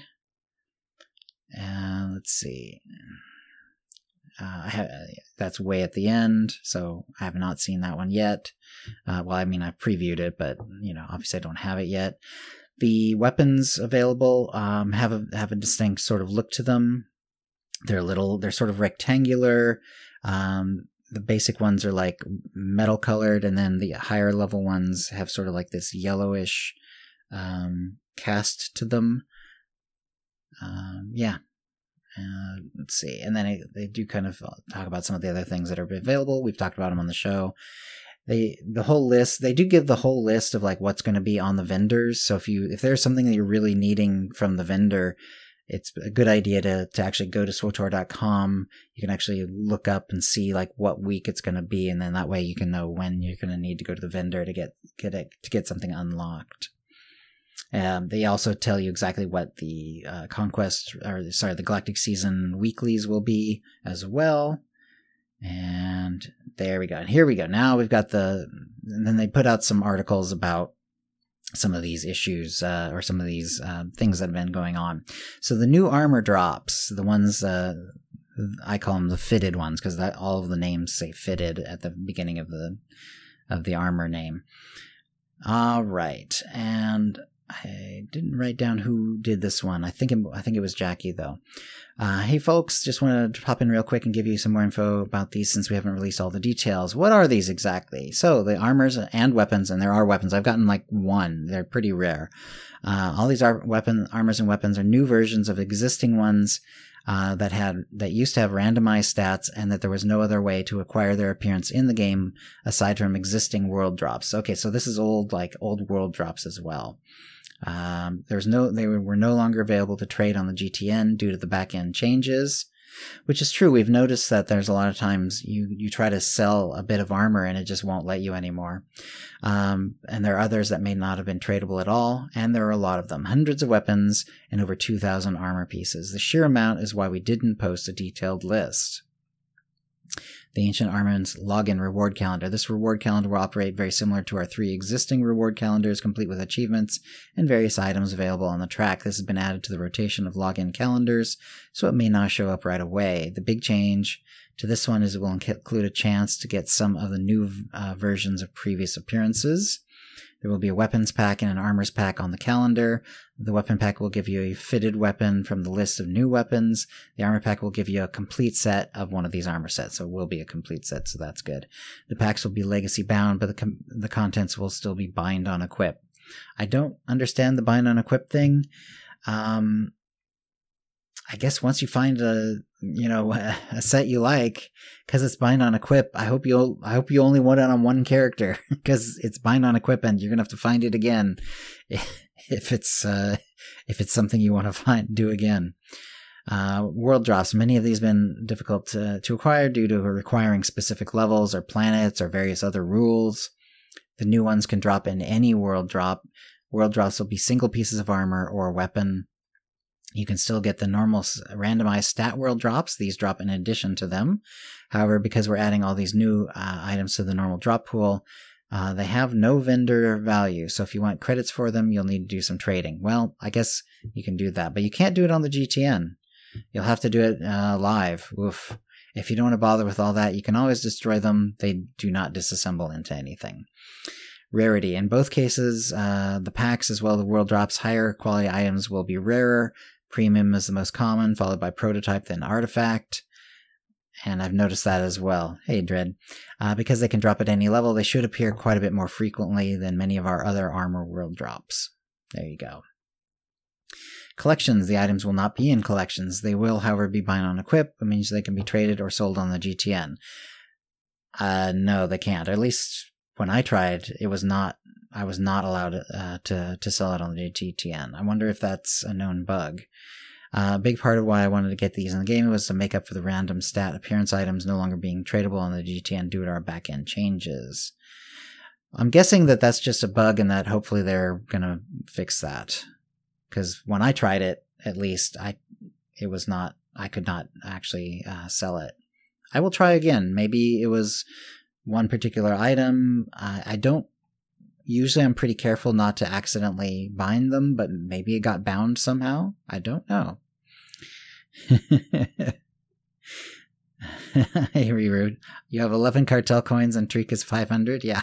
And let's see. Uh, I have, that's way at the end, so I have not seen that one yet. Uh, well, I mean, I've previewed it, but, you know, obviously I don't have it yet. The weapons available um, have a have a distinct sort of look to them. They're little, they're sort of rectangular. Um, the basic ones are like metal colored, and then the higher level ones have sort of like this yellowish um, cast to them. Um, yeah. Uh, let's see. And then I, they do kind of talk about some of the other things that are available. We've talked about them on the show. They, the whole list, they do give the whole list of like what's going to be on the vendors. So if you, if there's something that you're really needing from the vendor, it's a good idea to, to actually go to swotor dot com. You can actually look up and see like what week it's going to be. And then that way you can know when you're going to need to go to the vendor to get, get it, to get something unlocked. Um, they also tell you exactly what the uh, Conquest, or sorry, the Galactic Season weeklies will be as well. And there we go. And here we go. Now we've got the, and then they put out some articles about some of these issues, uh, or some of these uh, things that have been going on. So the new armor drops, the ones, uh, I call them the fitted ones, because all of the names say fitted at the beginning of the of the armor name. All right, and I didn't write down who did this one. I think it, I think it was Jackie, though. Uh, hey, folks, just wanted to pop in real quick and give you some more info about these since we haven't released all the details. What are these exactly? So, the armors and weapons, and there are weapons. I've gotten like one. They're pretty rare. Uh, all these are weapon armors and weapons are new versions of existing ones uh, that had that used to have randomized stats, and that there was no other way to acquire their appearance in the game aside from existing world drops. Okay, so this is old, like old world drops as well. Um, there's no, they were, were no longer available to trade on the G T N due to the back-end changes, which is true. We've noticed that there's a lot of times you, you try to sell a bit of armor and it just won't let you anymore. Um, and there are others that may not have been tradable at all, and there are a lot of them. Hundreds of weapons and over two thousand armor pieces. The sheer amount is why we didn't post a detailed list. The Ancient Armaments Login Reward Calendar. This reward calendar will operate very similar to our three existing reward calendars, complete with achievements and various items available on the track. This has been added to the rotation of login calendars, so it may not show up right away. The big change to this one is it will include a chance to get some of the new uh, versions of previous appearances. There will be a weapons pack and an armors pack on the calendar. The weapon pack will give you a fitted weapon from the list of new weapons. The armor pack will give you a complete set of one of these armor sets, so it will be a complete set, so that's good. The packs will be legacy bound, but the com- the contents will still be bind on equip. I don't understand the bind on equip thing. Um, I guess once you find a, you know, a set you like, because it's bind on equip, I hope you'll, I hope you only want it on one character, because it's bind on equip and you're gonna have to find it again if it's, uh, if it's something you want to find, do again. Uh, world drops. Many of these have been difficult to, to acquire due to requiring specific levels or planets or various other rules. The new ones can drop in any world drop. World drops will be single pieces of armor or a weapon. You can still get the normal randomized stat world drops. These drop in addition to them. However, because we're adding all these new uh, items to the normal drop pool, uh, they have no vendor value. So if you want credits for them, you'll need to do some trading. Well, I guess you can do that, but you can't do it on the G T N. You'll have to do it uh, live. Oof. If you don't want to bother with all that, you can always destroy them. They do not disassemble into anything. Rarity. In both cases, uh, the packs as well as the world drops, higher quality items will be rarer. Premium is the most common, followed by prototype, then artifact. And I've noticed that as well. Hey, Dread. Uh, because they can drop at any level, they should appear quite a bit more frequently than many of our other armor world drops. There you go. Collections. The items will not be in collections. They will, however, be bind on equip. It means they can be traded or sold on the G T N. Uh, no, they can't. Or at least when I tried, it was not. I was not allowed uh, to to sell it on the G T N. I wonder if that's a known bug. Uh, a big part of why I wanted to get these in the game was to make up for the random stat appearance items no longer being tradable on the G T N due to our back-end changes. I'm guessing that that's just a bug and that hopefully they're going to fix that. Because when I tried it, at least, I it was not, I could not actually uh, sell it. I will try again. Maybe it was one particular item. I, I don't Usually I'm pretty careful not to accidentally bind them, but maybe it got bound somehow. I don't know. Hey, Reroot. You have eleven cartel coins and Trika's five hundred? Yeah.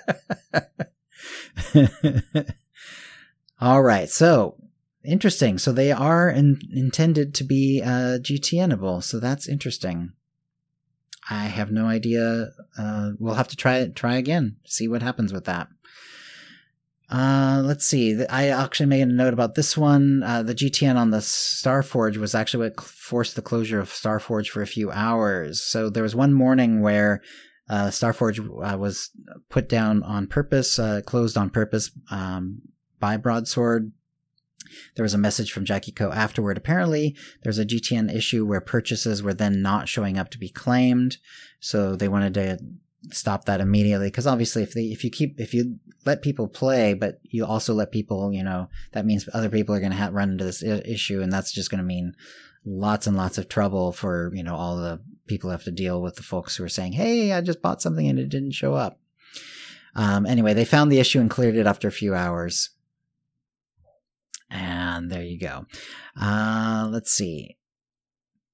All right. So, interesting. So they are in, intended to be uh, G T N-able. So that's interesting. I have no idea. Uh, we'll have to try it. Try again. See what happens with that. Uh, let's see. I actually made a note about this one. Uh, the G T N on the Starforge was actually what forced the closure of Starforge for a few hours. So there was one morning where uh, Starforge uh, was put down on purpose, uh, closed on purpose um, by Broadsword. There was a message from Jackie Co afterward. Apparently, there's a G T N issue where purchases were then not showing up to be claimed. So they wanted to stop that immediately, because obviously if they if you keep if you let people play but you also let people, you know, that means other people are going to have run into this I- issue and that's just going to mean lots and lots of trouble for, you know, all the people who have to deal with the folks who are saying, hey, I just bought something and it didn't show up. Um, anyway, they found the issue and cleared it after a few hours. And there you go. Uh, let's see.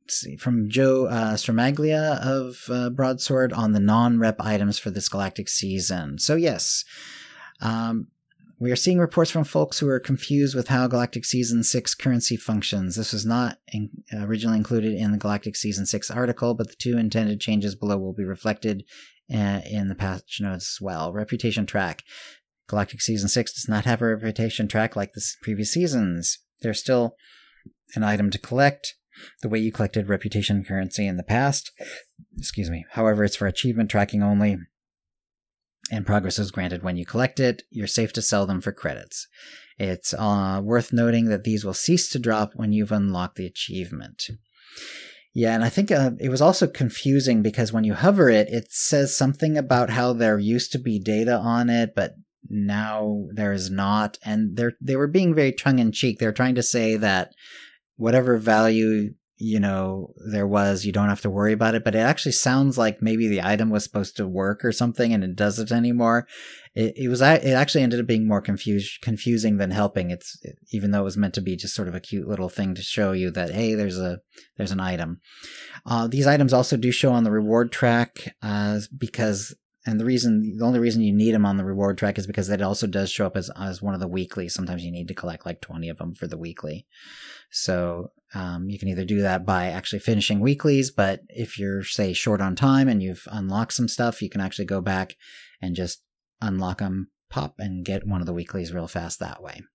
see, from Joe uh, Stramaglia of uh, Broadsword on the non-rep items for this Galactic season. So yes, um, we are seeing reports from folks who are confused with how Galactic Season six currency functions. This was not in, originally included in the Galactic Season six article, but the two intended changes below will be reflected uh, in the patch notes as well. Reputation track. Galactic Season six does not have a reputation track like the previous seasons. There's still an item to collect, the way you collected reputation currency in the past. Excuse me. However, it's for achievement tracking only, and progress is granted when you collect it. You're safe to sell them for credits. It's uh, worth noting that these will cease to drop when you've unlocked the achievement. Yeah, and I think uh, it was also confusing because when you hover it, it says something about how there used to be data on it, but now there is not. And they're they were being very tongue-in-cheek. They were trying to say that whatever value, you know, there was, you don't have to worry about it. But it actually sounds like maybe the item was supposed to work or something and it doesn't anymore. It, it was it actually ended up being more confused, confusing than helping. It's it, even though it was meant to be just sort of a cute little thing to show you that, hey, there's a there's an item. Uh, these items also do show on the reward track uh, because, and the reason, the only reason you need them on the reward track is because it also does show up as as one of the weeklies. Sometimes you need to collect like twenty of them for the weekly. So um, you can either do that by actually finishing weeklies, but if you're, say, short on time and you've unlocked some stuff, you can actually go back and just unlock them, pop, and get one of the weeklies real fast that way.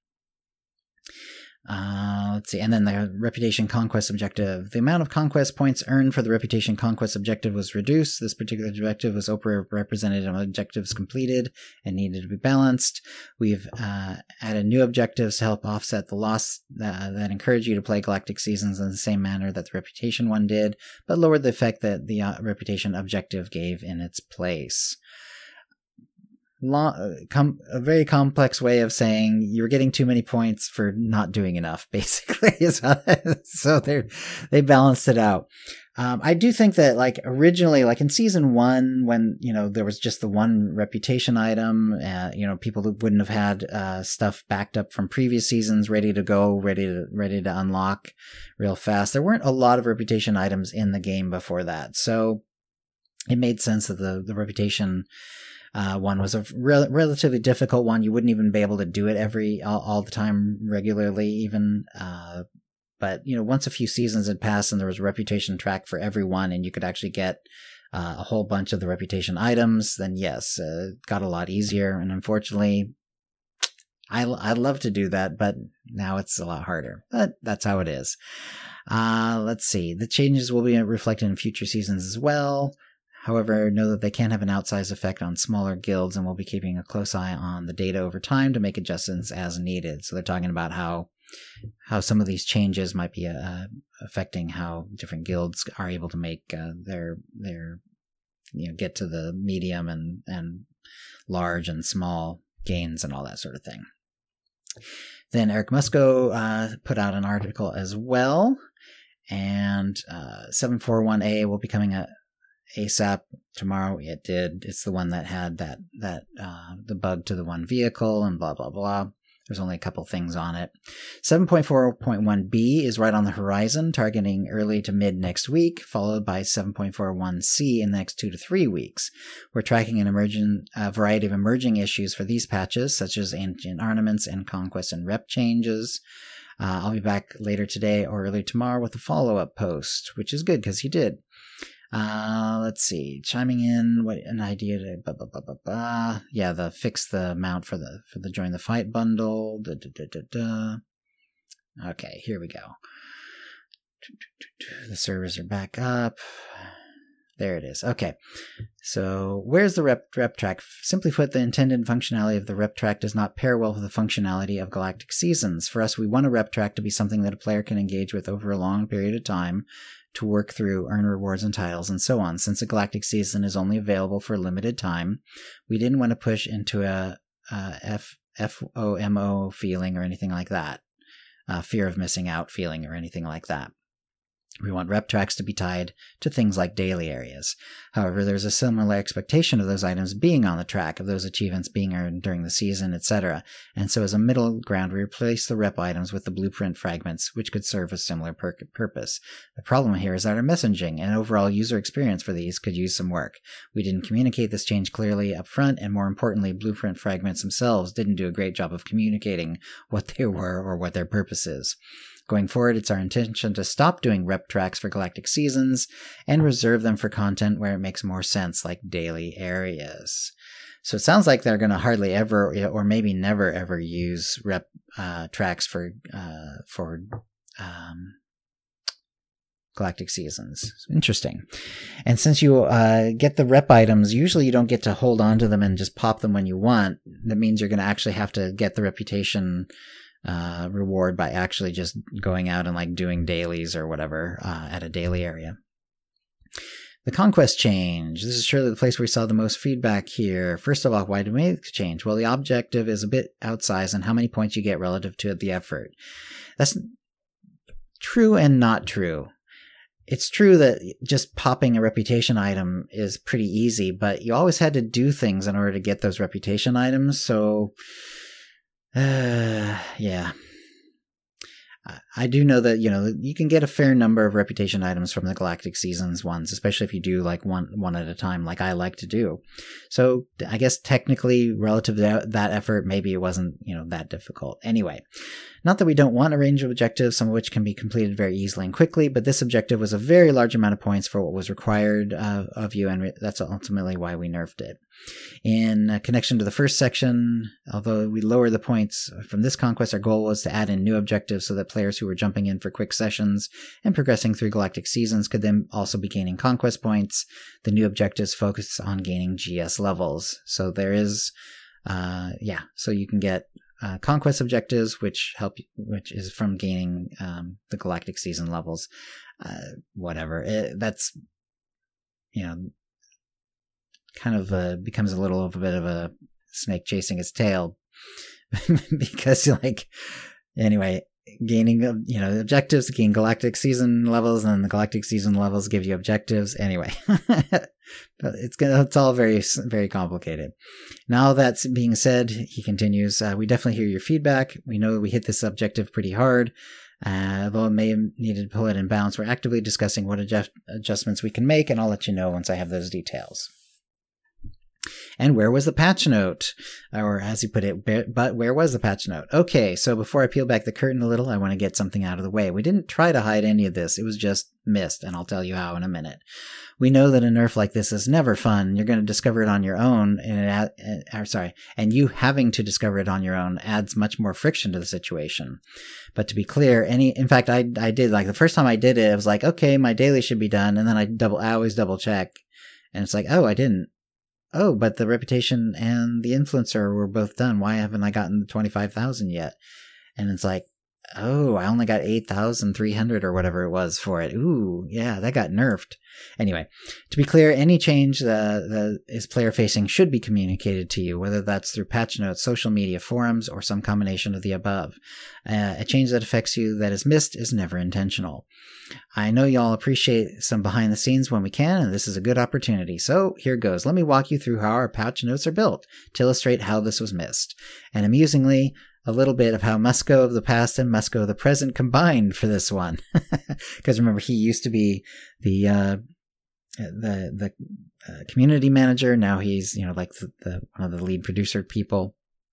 Uh, let's see. And then the Reputation Conquest objective. The amount of conquest points earned for the Reputation Conquest objective was reduced. This particular objective was overrepresented on objectives completed and needed to be balanced. We've uh, added new objectives to help offset the loss uh, that encourage you to play Galactic Seasons in the same manner that the Reputation one did, but lowered the effect that the uh, Reputation objective gave in its place. Long, com, a very complex way of saying you're getting too many points for not doing enough, basically. So they they balanced it out. Um, I do think that, like, originally, like in season one, when, you know, there was just the one reputation item, uh, you know, people wouldn't have had uh, stuff backed up from previous seasons ready to go, ready to ready to unlock real fast. There weren't a lot of reputation items in the game before that, so it made sense that the the reputation Uh, one was a re- relatively difficult one. You wouldn't even be able to do it every all, all the time regularly, even. Uh, but you know, once a few seasons had passed and there was a reputation track for everyone, and you could actually get uh, a whole bunch of the reputation items, then yes, uh, it got a lot easier. And unfortunately, I I love to do that, but now it's a lot harder. But that's how it is. Uh, let's see. The changes will be reflected in future seasons as well. However, know that they can have an outsized effect on smaller guilds, and we'll be keeping a close eye on the data over time to make adjustments as needed. So they're talking about how how some of these changes might be uh, affecting how different guilds are able to make uh, their their you know get to the medium and and large and small gains and all that sort of thing. Then Eric Musco uh, put out an article as well, and uh, seven forty-one A will be coming a ASAP tomorrow. It did. It's the one that had that that uh, the bug to the one vehicle and blah blah blah. There's only a couple things on it. seven point four point one B is right on the horizon, targeting early to mid next week, followed by seven point four one C in the next two to three weeks. We're tracking an emerging a variety of emerging issues for these patches, such as ancient ornaments and conquest and rep changes. Uh, I'll be back later today or early tomorrow with a follow-up post, which is good because he did. Uh, let's see, chiming in, what an idea to, blah, blah, blah, blah, blah. Yeah, the fix the mount for the, for the join the fight bundle. Da, da, da, da, da. Okay, here we go. The servers are back up. There it is. Okay. So where's the rep, rep track? Simply put, the intended functionality of the rep track does not pair well with the functionality of Galactic Seasons. For us, we want a rep track to be something that a player can engage with over a long period of time, to work through, earn rewards and titles, and so on. Since the Galactic Season is only available for a limited time, we didn't want to push into a, a F, FOMO feeling or anything like that. Uh, fear of missing out feeling or anything like that. We want rep tracks to be tied to things like daily areas. However, there's a similar expectation of those items being on the track, of those achievements being earned during the season, et cetera. And so as a middle ground, we replace the rep items with the blueprint fragments, which could serve a similar pur- purpose. The problem here is that our messaging and overall user experience for these could use some work. We didn't communicate this change clearly up front, and more importantly, blueprint fragments themselves didn't do a great job of communicating what they were or what their purpose is. Going forward, it's our intention to stop doing rep tracks for galactic seasons and reserve them for content where it makes more sense, like daily areas. So it sounds like they're going to hardly ever, or maybe never ever, use rep uh, tracks for uh, for um, galactic seasons. Interesting. And since you uh, get the rep items, usually you don't get to hold on to them and just pop them when you want. That means you're going to actually have to get the reputation Uh, reward by actually just going out and like doing dailies or whatever uh, at a daily area. The conquest change. This is surely the place where we saw the most feedback here. First of all, why do we make the change? Well, the objective is a bit outsized in how many points you get relative to the effort. That's true and not true. It's true that just popping a reputation item is pretty easy, but you always had to do things in order to get those reputation items, so Uh, yeah. I do know that, you know, you can get a fair number of reputation items from the Galactic Seasons ones, especially if you do like one one at a time, like I like to do. So I guess technically, relative to that effort, maybe it wasn't, you know, that difficult. Anyway, not that we don't want a range of objectives, some of which can be completed very easily and quickly, but this objective was a very large amount of points for what was required uh, of you, and that's ultimately why we nerfed it. In uh, connection to the first section, although we lower the points from this conquest, our goal was to add in new objectives so that players who were jumping in for quick sessions and progressing through Galactic Seasons could then also be gaining conquest points. The new objectives focus on gaining G S levels. So there is, uh, yeah, so you can get uh, conquest objectives, which help, which is from gaining um, the Galactic Season levels. Uh, whatever. It, that's, you know, kind of uh, becomes a little of a bit of a snake chasing its tail because, like, anyway, gaining, you know, objectives to gain galactic season levels, and the galactic season levels give you objectives. Anyway, it's gonna, it's all very, very complicated. Now that's being said, he continues, uh, we definitely hear your feedback. We know we hit this objective pretty hard. Uh, though it may have needed to pull it in bounds, we're actively discussing what adjust- adjustments we can make, and I'll let you know once I have those details. And where was the patch note? Or as he put it, but where was the patch note? Okay, so before I peel back the curtain a little, I want to get something out of the way. We didn't try to hide any of this. It was just missed, and I'll tell you how in a minute. We know that a nerf like this is never fun. You're going to discover it on your own, and it ad- or sorry, and you having to discover it on your own adds much more friction to the situation. But to be clear, any, in fact, I I did, like, the first time I did it, it was like, okay, my daily should be done, and then I double, I always double check, and it's like, oh, I didn't. Oh, but the reputation and the influencer were both done. Why haven't I gotten the twenty-five thousand yet? And it's like, oh, I only got eight thousand three hundred or whatever it was for it. Ooh, yeah, that got nerfed. Anyway, to be clear, any change that, that is player-facing should be communicated to you, whether that's through patch notes, social media, forums, or some combination of the above. Uh, a change that affects you that is missed is never intentional. I know y'all appreciate some behind the scenes when we can, and this is a good opportunity. So here goes. Let me walk you through how our patch notes are built to illustrate how this was missed. And amusingly, a little bit of how Musco of the past and Musco of the present combined for this one. Because remember, he used to be the uh, the the uh, community manager. Now he's, you know, like the, the one of the lead producer people.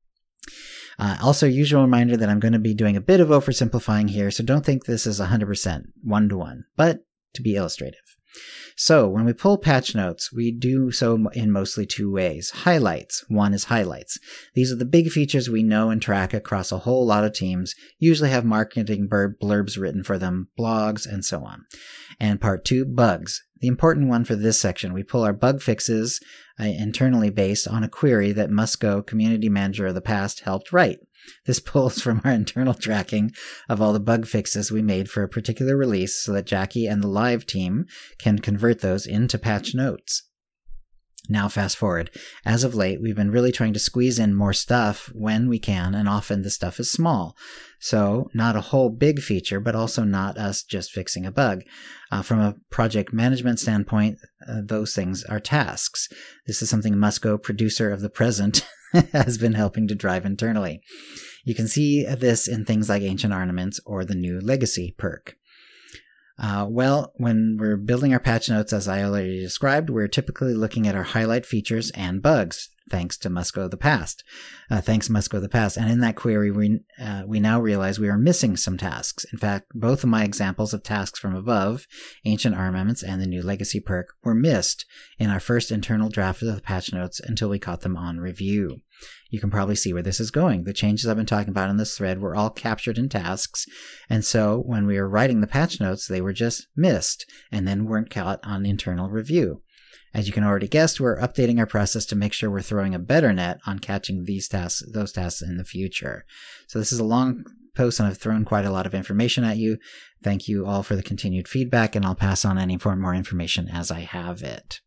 Uh, also, usual reminder that I'm going to be doing a bit of oversimplifying here, so don't think this is one hundred percent one-to-one, but to be illustrative. So, when we pull patch notes, we do so in mostly two ways. Highlights. One is highlights. These are the big features we know and track across a whole lot of teams, usually have marketing blurbs written for them, blogs, and so on. And part two, bugs. The important one for this section, we pull our bug fixes uh, internally based on a query that Musco, community manager of the past, helped write. This pulls from our internal tracking of all the bug fixes we made for a particular release so that Jackie and the live team can convert those into patch notes. Now fast forward. As of late, we've been really trying to squeeze in more stuff when we can, and often the stuff is small. So not a whole big feature, but also not us just fixing a bug. Uh, from a project management standpoint, uh, those things are tasks. This is something Musco, producer of the present, has been helping to drive internally. You can see this in things like Ancient Ornaments or the new Legacy perk. Uh, well, when we're building our patch notes, as I already described, we're typically looking at our highlight features and bugs, thanks to Musco the Past. Uh, thanks, Musco the Past. And in that query, we uh, we now realize we are missing some tasks. In fact, both of my examples of tasks from above, Ancient Armaments and the new Legacy perk, were missed in our first internal draft of the patch notes until we caught them on review. You can probably see where this is going. The changes I've been talking about in this thread were all captured in tasks, and so when we were writing the patch notes, they were just missed and then weren't caught on internal review. As you can already guess, we're updating our process to make sure we're throwing a better net on catching these tasks, those tasks in the future. So this is a long post, and I've thrown quite a lot of information at you. Thank you all for the continued feedback, and I'll pass on any more information as I have it.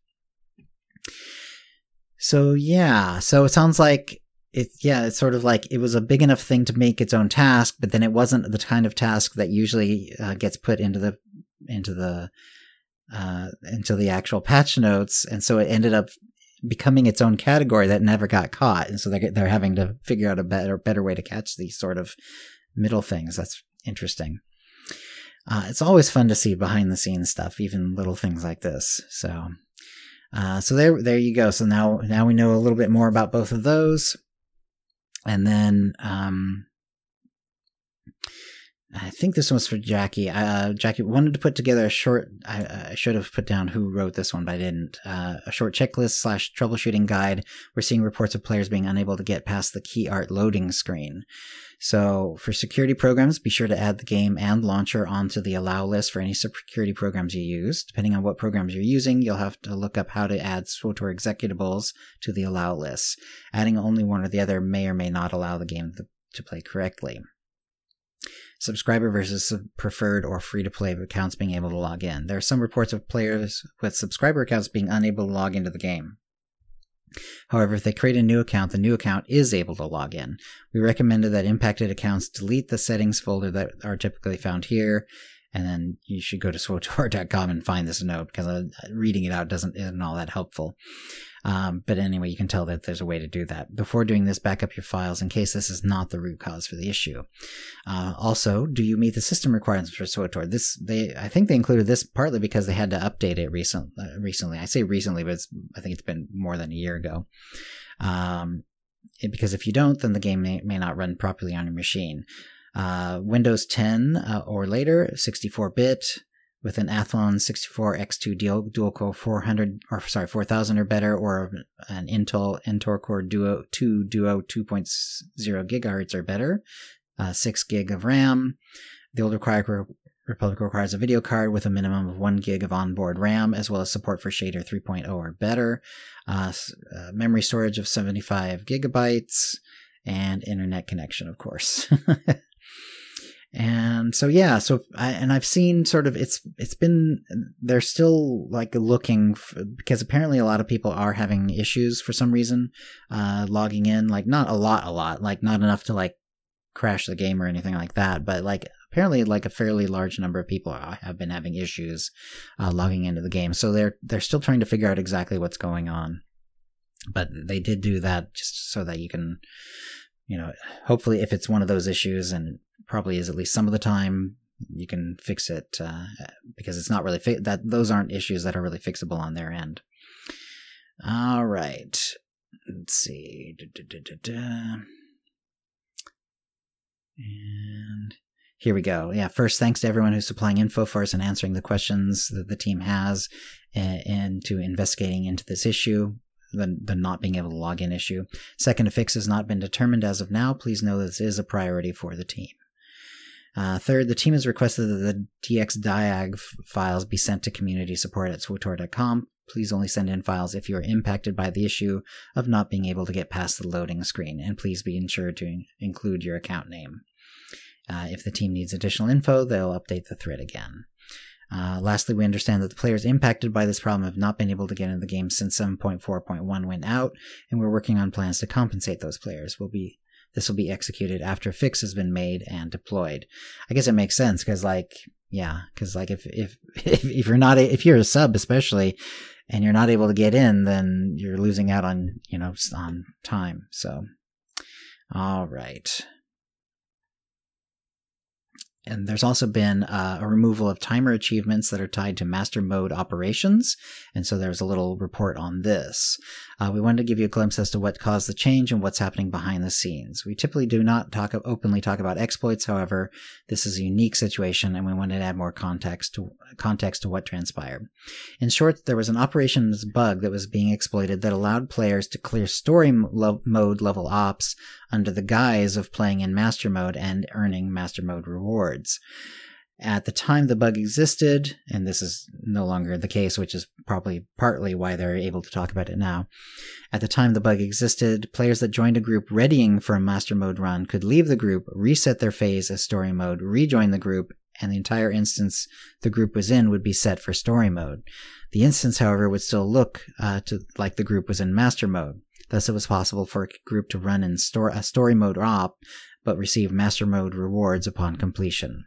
So yeah, so it sounds like it, yeah, it's sort of like it was a big enough thing to make its own task, but then it wasn't the kind of task that usually uh, gets put into the, into the, uh, into the actual patch notes. And so it ended up becoming its own category that never got caught. And so they're, they're having to figure out a better, better way to catch these sort of middle things. That's interesting. Uh, it's always fun to see behind the scenes stuff, even little things like this. So, uh, so there, there you go. So now, now we know a little bit more about both of those. And then, um, I think this one's for Jackie. Uh, Jackie wanted to put together a short, I, I should have put down who wrote this one, but I didn't. Uh, a short checklist slash troubleshooting guide. We're seeing reports of players being unable to get past the key art loading screen. So for security programs, be sure to add the game and launcher onto the allow list for any security programs you use. Depending on what programs you're using, you'll have to look up how to add SWTOR executables to the allow list. Adding only one or the other may or may not allow the game to, to play correctly. Subscriber versus preferred or free-to-play accounts being able to log in. There are some reports of players with subscriber accounts being unable to log into the game. However, if they create a new account, the new account is able to log in. We recommended that impacted accounts delete the settings folder that are typically found here, and then you should go to swotor dot com and find this note, because uh, reading it out doesn't isn't all that helpful. Um, but anyway, you can tell that there's a way to do that. Before doing this, back up your files in case this is not the root cause for the issue. Uh, also, do you meet the system requirements for SWTOR? This, they, I think they included this partly because they had to update it recent, uh, recently. I say recently, but it's, I think it's been more than a year ago. Um, it, because if you don't, then the game may, may not run properly on your machine. Uh, Windows ten uh, or later, sixty-four bit. With an Athlon sixty-four X two dual, dual core four hundred, or sorry, four thousand or better, or an Intel Ntor Core Duo two Duo two point oh gigahertz or better, uh, six gig of RAM. The Old Republic requires a video card with a minimum of one gig of onboard RAM, as well as support for Shader three point oh or better, uh, uh, memory storage of seventy-five gigabytes, and internet connection, of course. And so, yeah, so, I, and I've seen sort of, it's, it's been, they're still like looking, for, because apparently a lot of people are having issues for some reason, uh, logging in, like not a lot, a lot, like not enough to like crash the game or anything like that, but like apparently like a fairly large number of people have been having issues, uh, logging into the game. So they're, they're still trying to figure out exactly what's going on, but they did do that just so that you can, you know, hopefully if it's one of those issues, and probably is at least some of the time, you can fix it, uh, because it's not really fi- that those aren't issues that are really fixable on their end. All right, let's see. Da, da, da, da, da. And here we go. Yeah, first, thanks to everyone who's supplying info for us and answering the questions that the team has, and, and to investigating into this issue. The, the not being able to log in issue. Second, a fix has not been determined as of now. Please know that this is a priority for the team. Uh, third, the team has requested that the D X diag f- files be sent to community support at swotor dot com. Please only send in files if you are impacted by the issue of not being able to get past the loading screen, and please be ensured to in- include your account name. Uh, if the team needs additional info, they'll update the thread again. Uh, lastly, we understand that the players impacted by this problem have not been able to get into the game since seven point four point one went out, and we're working on plans to compensate those players. We'll be This will be executed after a fix has been made and deployed. I guess it makes sense because, like, yeah, because like if if if, if you're not a, if you're a sub especially, and you're not able to get in, then you're losing out on you know on time. So, all right. And there's also been uh, a removal of timer achievements that are tied to master mode operations. And so there's a little report on this. Uh, we wanted to give you a glimpse as to what caused the change and what's happening behind the scenes. We typically do not talk openly talk about exploits. However, this is a unique situation, and we wanted to add more context to context to what transpired. In short, there was an operations bug that was being exploited that allowed players to clear story lo- mode level ops under the guise of playing in master mode and earning master mode rewards. At the time the bug existed, and this is no longer the case, which is probably partly why they're able to talk about it now. At the time the bug existed, players that joined a group readying for a master mode run could leave the group, reset their phase as story mode, rejoin the group, and the entire instance the group was in would be set for story mode. The instance, however, would still look uh, to like the group was in master mode. Thus, it was possible for a group to run in store, a story mode op, but receive master mode rewards upon completion.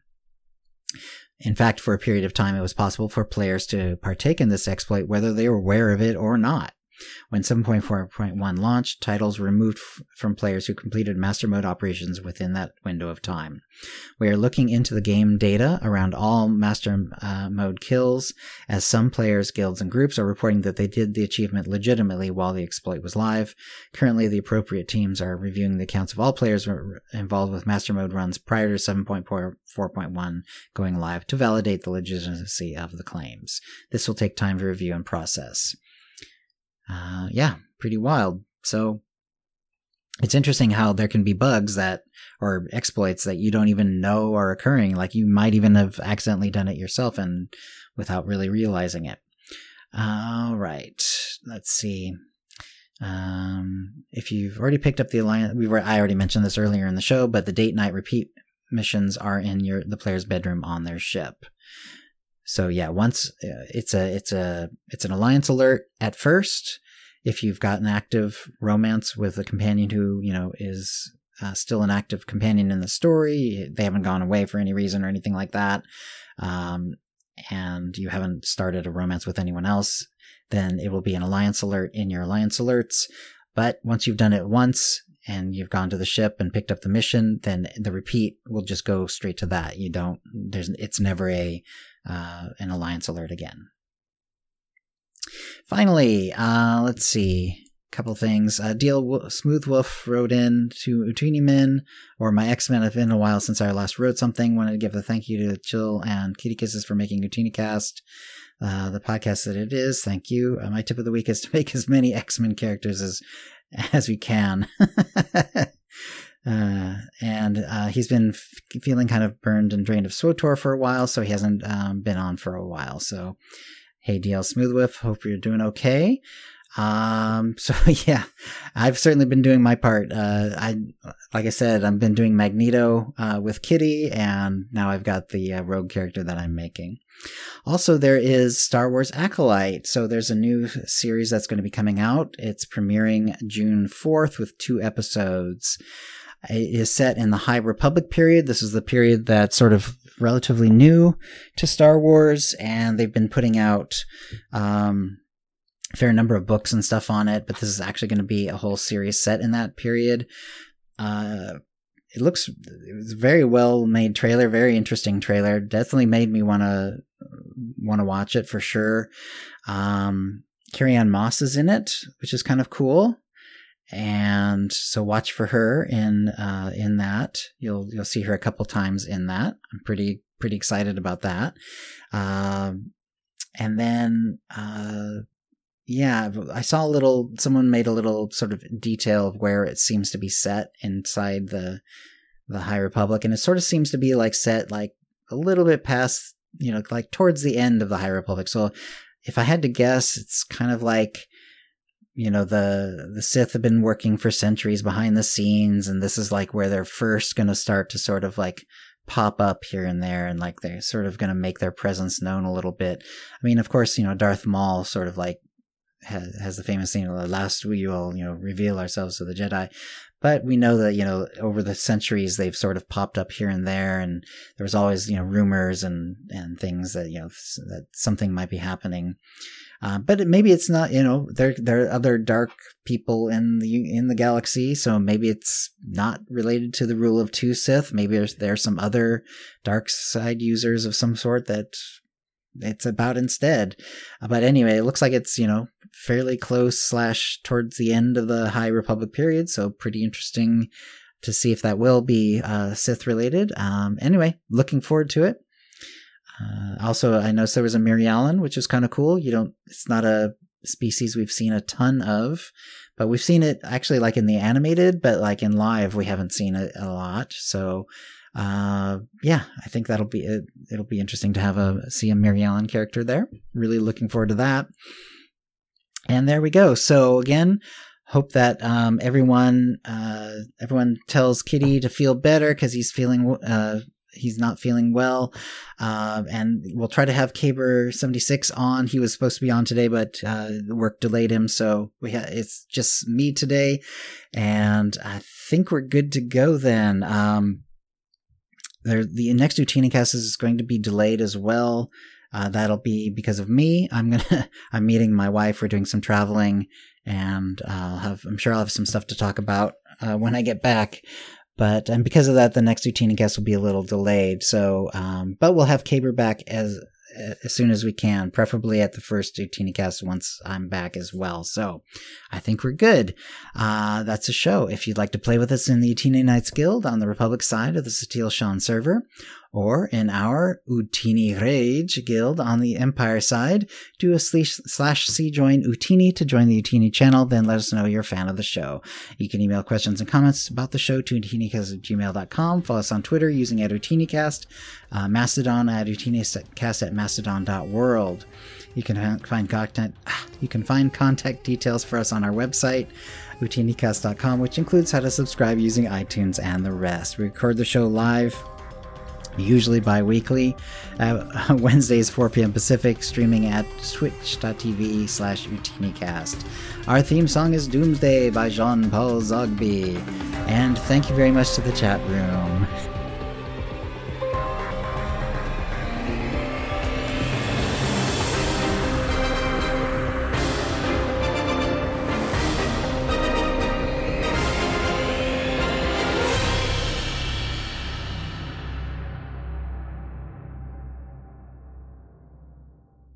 In fact, for a period of time, it was possible for players to partake in this exploit whether they were aware of it or not. When seven point four point one launched, titles were removed f- from players who completed master mode operations within that window of time. We are looking into the game data around all master uh, mode kills, as some players, guilds, and groups are reporting that they did the achievement legitimately while the exploit was live. Currently, the appropriate teams are reviewing the accounts of all players involved with master mode runs prior to seven point four point one going live to validate the legitimacy of the claims. This will take time to review and process. Uh, yeah, pretty wild. So it's interesting how there can be bugs that, or exploits that you don't even know are occurring. Like you might even have accidentally done it yourself and without really realizing it. All right, let's see. Um, if you've already picked up the Alliance, we were, I already mentioned this earlier in the show, but the date night repeat missions are in your, the player's bedroom on their ship. So yeah, once uh, it's a it's a it's an alliance alert at first. If you've got an active romance with a companion who you know is uh, still an active companion in the story, they haven't gone away for any reason or anything like that, um, and you haven't started a romance with anyone else, then it will be an alliance alert in your alliance alerts. But once you've done it once and you've gone to the ship and picked up the mission, then the repeat will just go straight to that. You don't there's it's never a Uh, an alliance alert again. Finally, uh, let's see. A couple things. Uh, Deal w- Smooth Wolf wrote in to Utini Min, or my X-Men. It's been a while since I last wrote something. Wanted to give a thank you to Chill and Kitty Kisses for making UtiniCast uh, the podcast that it is. Thank you. Uh, my tip of the week is to make as many X-Men characters as as we can. Uh, and uh, he's been f- feeling kind of burned and drained of SWTOR for a while, so he hasn't um, been on for a while. So, hey, D L Smoothwolf, hope you're doing okay. Um, so yeah, I've certainly been doing my part. Uh, I, like I said, I've been doing Magneto uh, with Kitty, and now I've got the uh, rogue character that I'm making. Also, there is Star Wars Acolyte. So there's a new series that's going to be coming out. It's premiering June fourth with two episodes. It is set in the High Republic period. This is the period that's sort of relatively new to Star Wars, and they've been putting out um, a fair number of books and stuff on it, but this is actually going to be a whole series set in that period. Uh, it looks it was a very well made trailer, very interesting trailer. Definitely made me want to want to watch it for sure. Um, Carrie-Anne Moss is in it, which is kind of cool. And so watch for her in uh, in that. You'll you'll see her a couple times in that. I'm pretty pretty excited about that. Um, and then uh, yeah, I saw a little. Someone made a little sort of detail of where it seems to be set inside the the High Republic, and it sort of seems to be like set like a little bit past, you know, like towards the end of the High Republic. So if I had to guess, it's kind of like, you know, the the Sith have been working for centuries behind the scenes, and this is like where they're first going to start to sort of like pop up here and there, and like they're sort of going to make their presence known a little bit. I mean, of course, you know, Darth Maul sort of like has, has the famous scene, "At last we will, you know, reveal ourselves to the Jedi." But we know that, you know, over the centuries, they've sort of popped up here and there, and there was always, you know, rumors and, and things that, you know, that something might be happening. Uh, but it, maybe it's not, you know, there, there are other dark people in the, in the galaxy. So maybe it's not related to the rule of two Sith. Maybe there's, there are some other dark side users of some sort that it's about instead. Uh, but anyway, it looks like it's, you know, fairly close slash towards the end of the High Republic period. So pretty interesting to see if that will be, uh, Sith related. Um, anyway, looking forward to it. Uh, also, I noticed there was a Mirialan, which is kind of cool. You don't, it's not a species we've seen a ton of, but we've seen it actually like in the animated, but like in live, we haven't seen it a lot. So, uh, yeah, I think that'll be, it, it'll be interesting to have a, see a Mirialan character there. Really looking forward to that. And there we go. So again, hope that, um, everyone, uh, everyone tells Kitty to feel better, cause he's feeling, uh, he's not feeling well. Uh, and we'll try to have Caber seventy-six on. He was supposed to be on today, but, uh, work delayed him. So we ha- it's just me today, and I think we're good to go then. Um, there, the next Utinacast is going to be delayed as well. Uh, that'll be because of me. I'm gonna, I'm meeting my wife. We're doing some traveling, and I'll have, I'm sure I'll have some stuff to talk about, uh, when I get back. But, and because of that, the next Utinacast will be a little delayed. So, um, but we'll have Caber back as, as soon as we can, preferably at the first Utinacast once I'm back as well. So I think we're good. Uh, that's a show. If you'd like to play with us in the Utini Knights Guild on the Republic side of the Satil Shan server, or in our Utini Rage Guild on the Empire side, do a slash, slash C join Utini to join the Utini channel, then let us know you're a fan of the show. You can email questions and comments about the show to utinicast at gmail dot com. Follow us on Twitter using at Utinicast, uh, Mastodon at utinicast at mastodon dot world. You can find content, you can find contact details for us on our website, utinicast dot com, which includes how to subscribe using iTunes and the rest. We record the show live, usually bi-weekly, uh, Wednesdays four p.m. Pacific, streaming at twitch.tv slash utinicast. Our theme song is Doomsday by Jean-Paul Zogby. And thank you very much to the chat room.